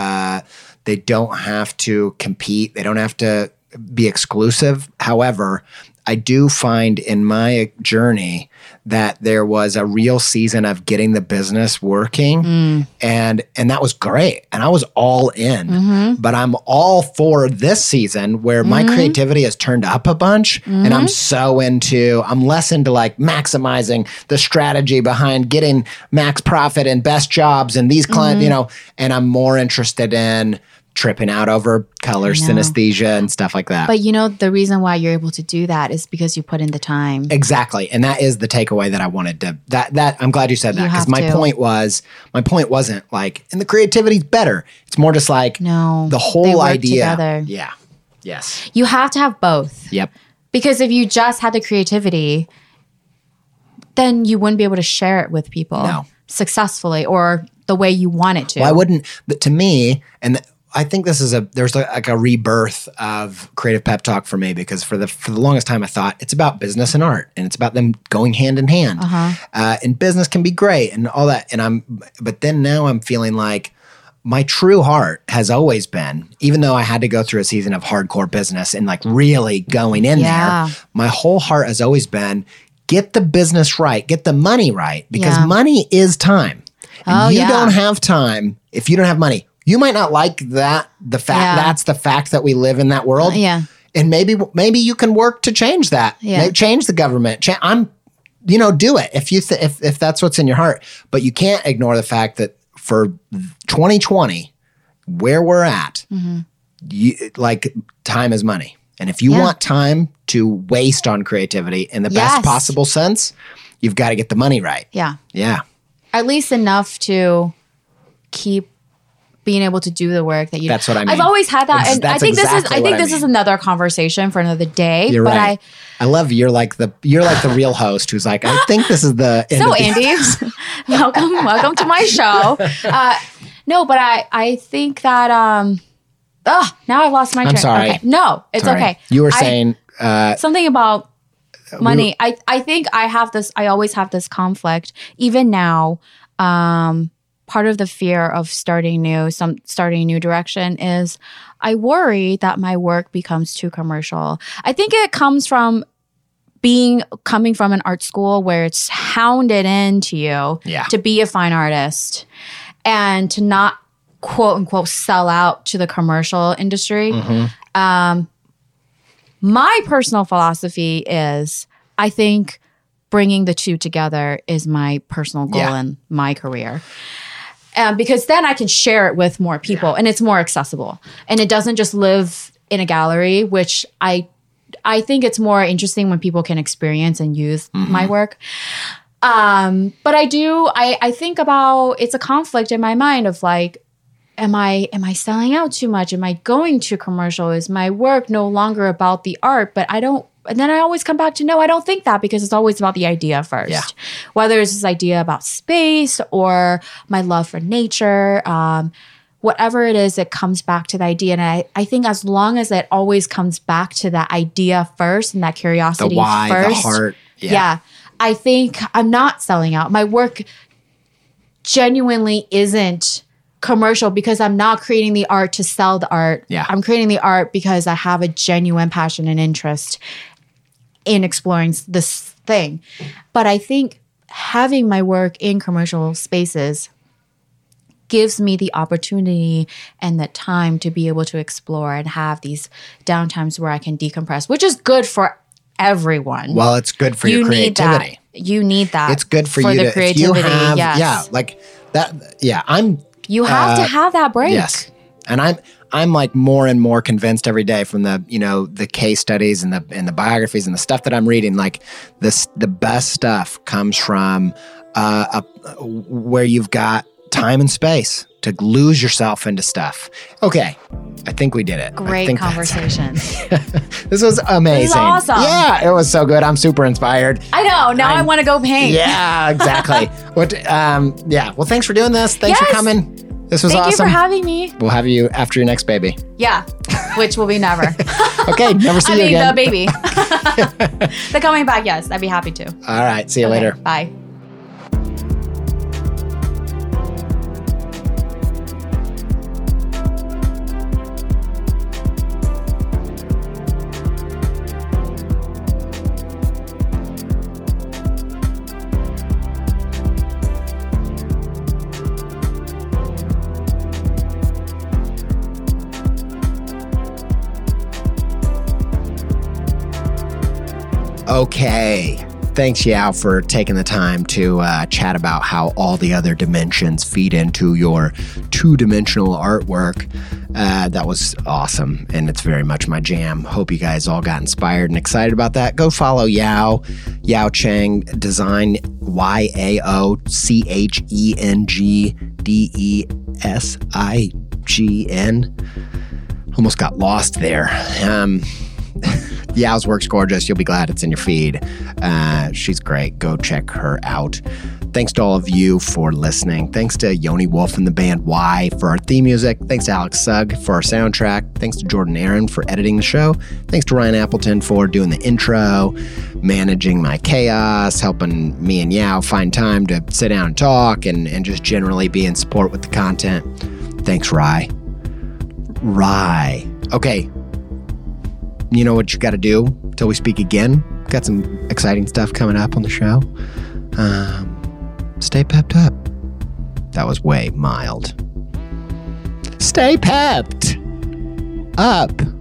compete. They don't have to be exclusive. However, I do find in my journey that there was a real season of getting the business working, and that was great. And I was all in. But I'm all for this season where my creativity has turned up a bunch, and I'm less into like maximizing the strategy behind getting max profit and best jobs and these clients, and I'm more interested in tripping out over color synesthesia and stuff like that. But the reason why you're able to do that is because you put in the time. Exactly. And that is the takeaway that I wanted to, that I'm glad you said that, because my point wasn't like, and the creativity's better. It's more just like the whole idea. Together. Yeah. Yes. You have to have both. Yep. Because if you just had the creativity, then you wouldn't be able to share it with people successfully or the way you want it to. Well, I wouldn't, to me, and I think there's like a rebirth of Creative Pep Talk for me, because for the longest time I thought it's about business and art, and it's about them going hand in hand. And business can be great and all that. But then now I'm feeling like my true heart has always been, even though I had to go through a season of hardcore business and like really going in there, my whole heart has always been, get the business right, get the money right, because money is time. And you don't have time if you don't have money. You might not like that. That's the fact that we live in that world. And maybe you can work to change that. Maybe change the government. Do it if that's what's in your heart. But you can't ignore the fact that for 2020, where we're at, time is money. And if you want time to waste on creativity in the best possible sense, you've got to get the money right. Yeah. At least enough to keep being able to do the work that you. That's what I mean. I've always had that, and I think this is another conversation for another day. You're right. I love you're like the real host who's like, I think this is the end so Andy, welcome to my show. No, but I think that now I've lost my train. I'm sorry. Okay. No, it's okay. You were saying something about money. I think I always have this conflict. Even now, part of the fear of starting a new direction is I worry that my work becomes too commercial. I think it comes from coming from an art school where it's hounded into you to be a fine artist and to not quote unquote sell out to the commercial industry. My personal philosophy is I think bringing the two together is my personal goal in my career. Because then I can share it with more people and it's more accessible. And it doesn't just live in a gallery, which I think it's more interesting when people can experience and use my work. But I think about, it's a conflict in my mind of like, am I selling out too much? Am I going too commercial? Is my work no longer about the art? But and then I always come back to, no, I don't think that, because it's always about the idea first. Yeah. Whether it's this idea about space or my love for nature, whatever it is, it comes back to the idea. And I think as long as it always comes back to that idea first and that curiosity the why, first. The heart. Yeah. I think I'm not selling out. My work genuinely isn't commercial because I'm not creating the art to sell the art. Yeah. I'm creating the art because I have a genuine passion and interest in exploring this thing. But I think having my work in commercial spaces gives me the opportunity and the time to be able to explore and have these downtimes where I can decompress, which is good for everyone. Well, it's good for your creativity. You need that. It's good for you the creativity. Like that. Yeah, you have to have that break. Yes. And I'm like more and more convinced every day from the case studies and the biographies and the stuff that I'm reading, like the best stuff comes from where you've got time and space to lose yourself into stuff. Okay. I think we did it. Great conversation. This was amazing. This is awesome. Yeah, it was so good. I'm super inspired. I know. Now I want to go paint. Yeah, exactly. Well, thanks for doing this. Thanks for coming. This was awesome. Thank you for having me. We'll have you after your next baby. Yeah, which will be never. Okay, never see you again. The baby. The coming back, yes. I'd be happy to. All right, see you later. Bye. Okay. Thanks, Yao, for taking the time to chat about how all the other dimensions feed into your two-dimensional artwork. That was awesome, and it's very much my jam. Hope you guys all got inspired and excited about that. Go follow Yao Cheng Design, YaoChengDesign. Almost got lost there. Yao's work's gorgeous. You'll be glad it's in your feed. She's great. Go check her out. Thanks to all of you for listening. Thanks to Yoni Wolf and the band Y for our theme music. Thanks to Alex Sugg for our soundtrack. Thanks to Jordan Aaron for editing the show. Thanks to Ryan Appleton for doing the intro, managing my chaos, helping me and Yao find time to sit down and talk, and just generally be in support with the content. Thanks, Rye. Okay. You know what you got to do till we speak again? Got some exciting stuff coming up on the show. Stay pepped up. That was way mild. Stay pepped up.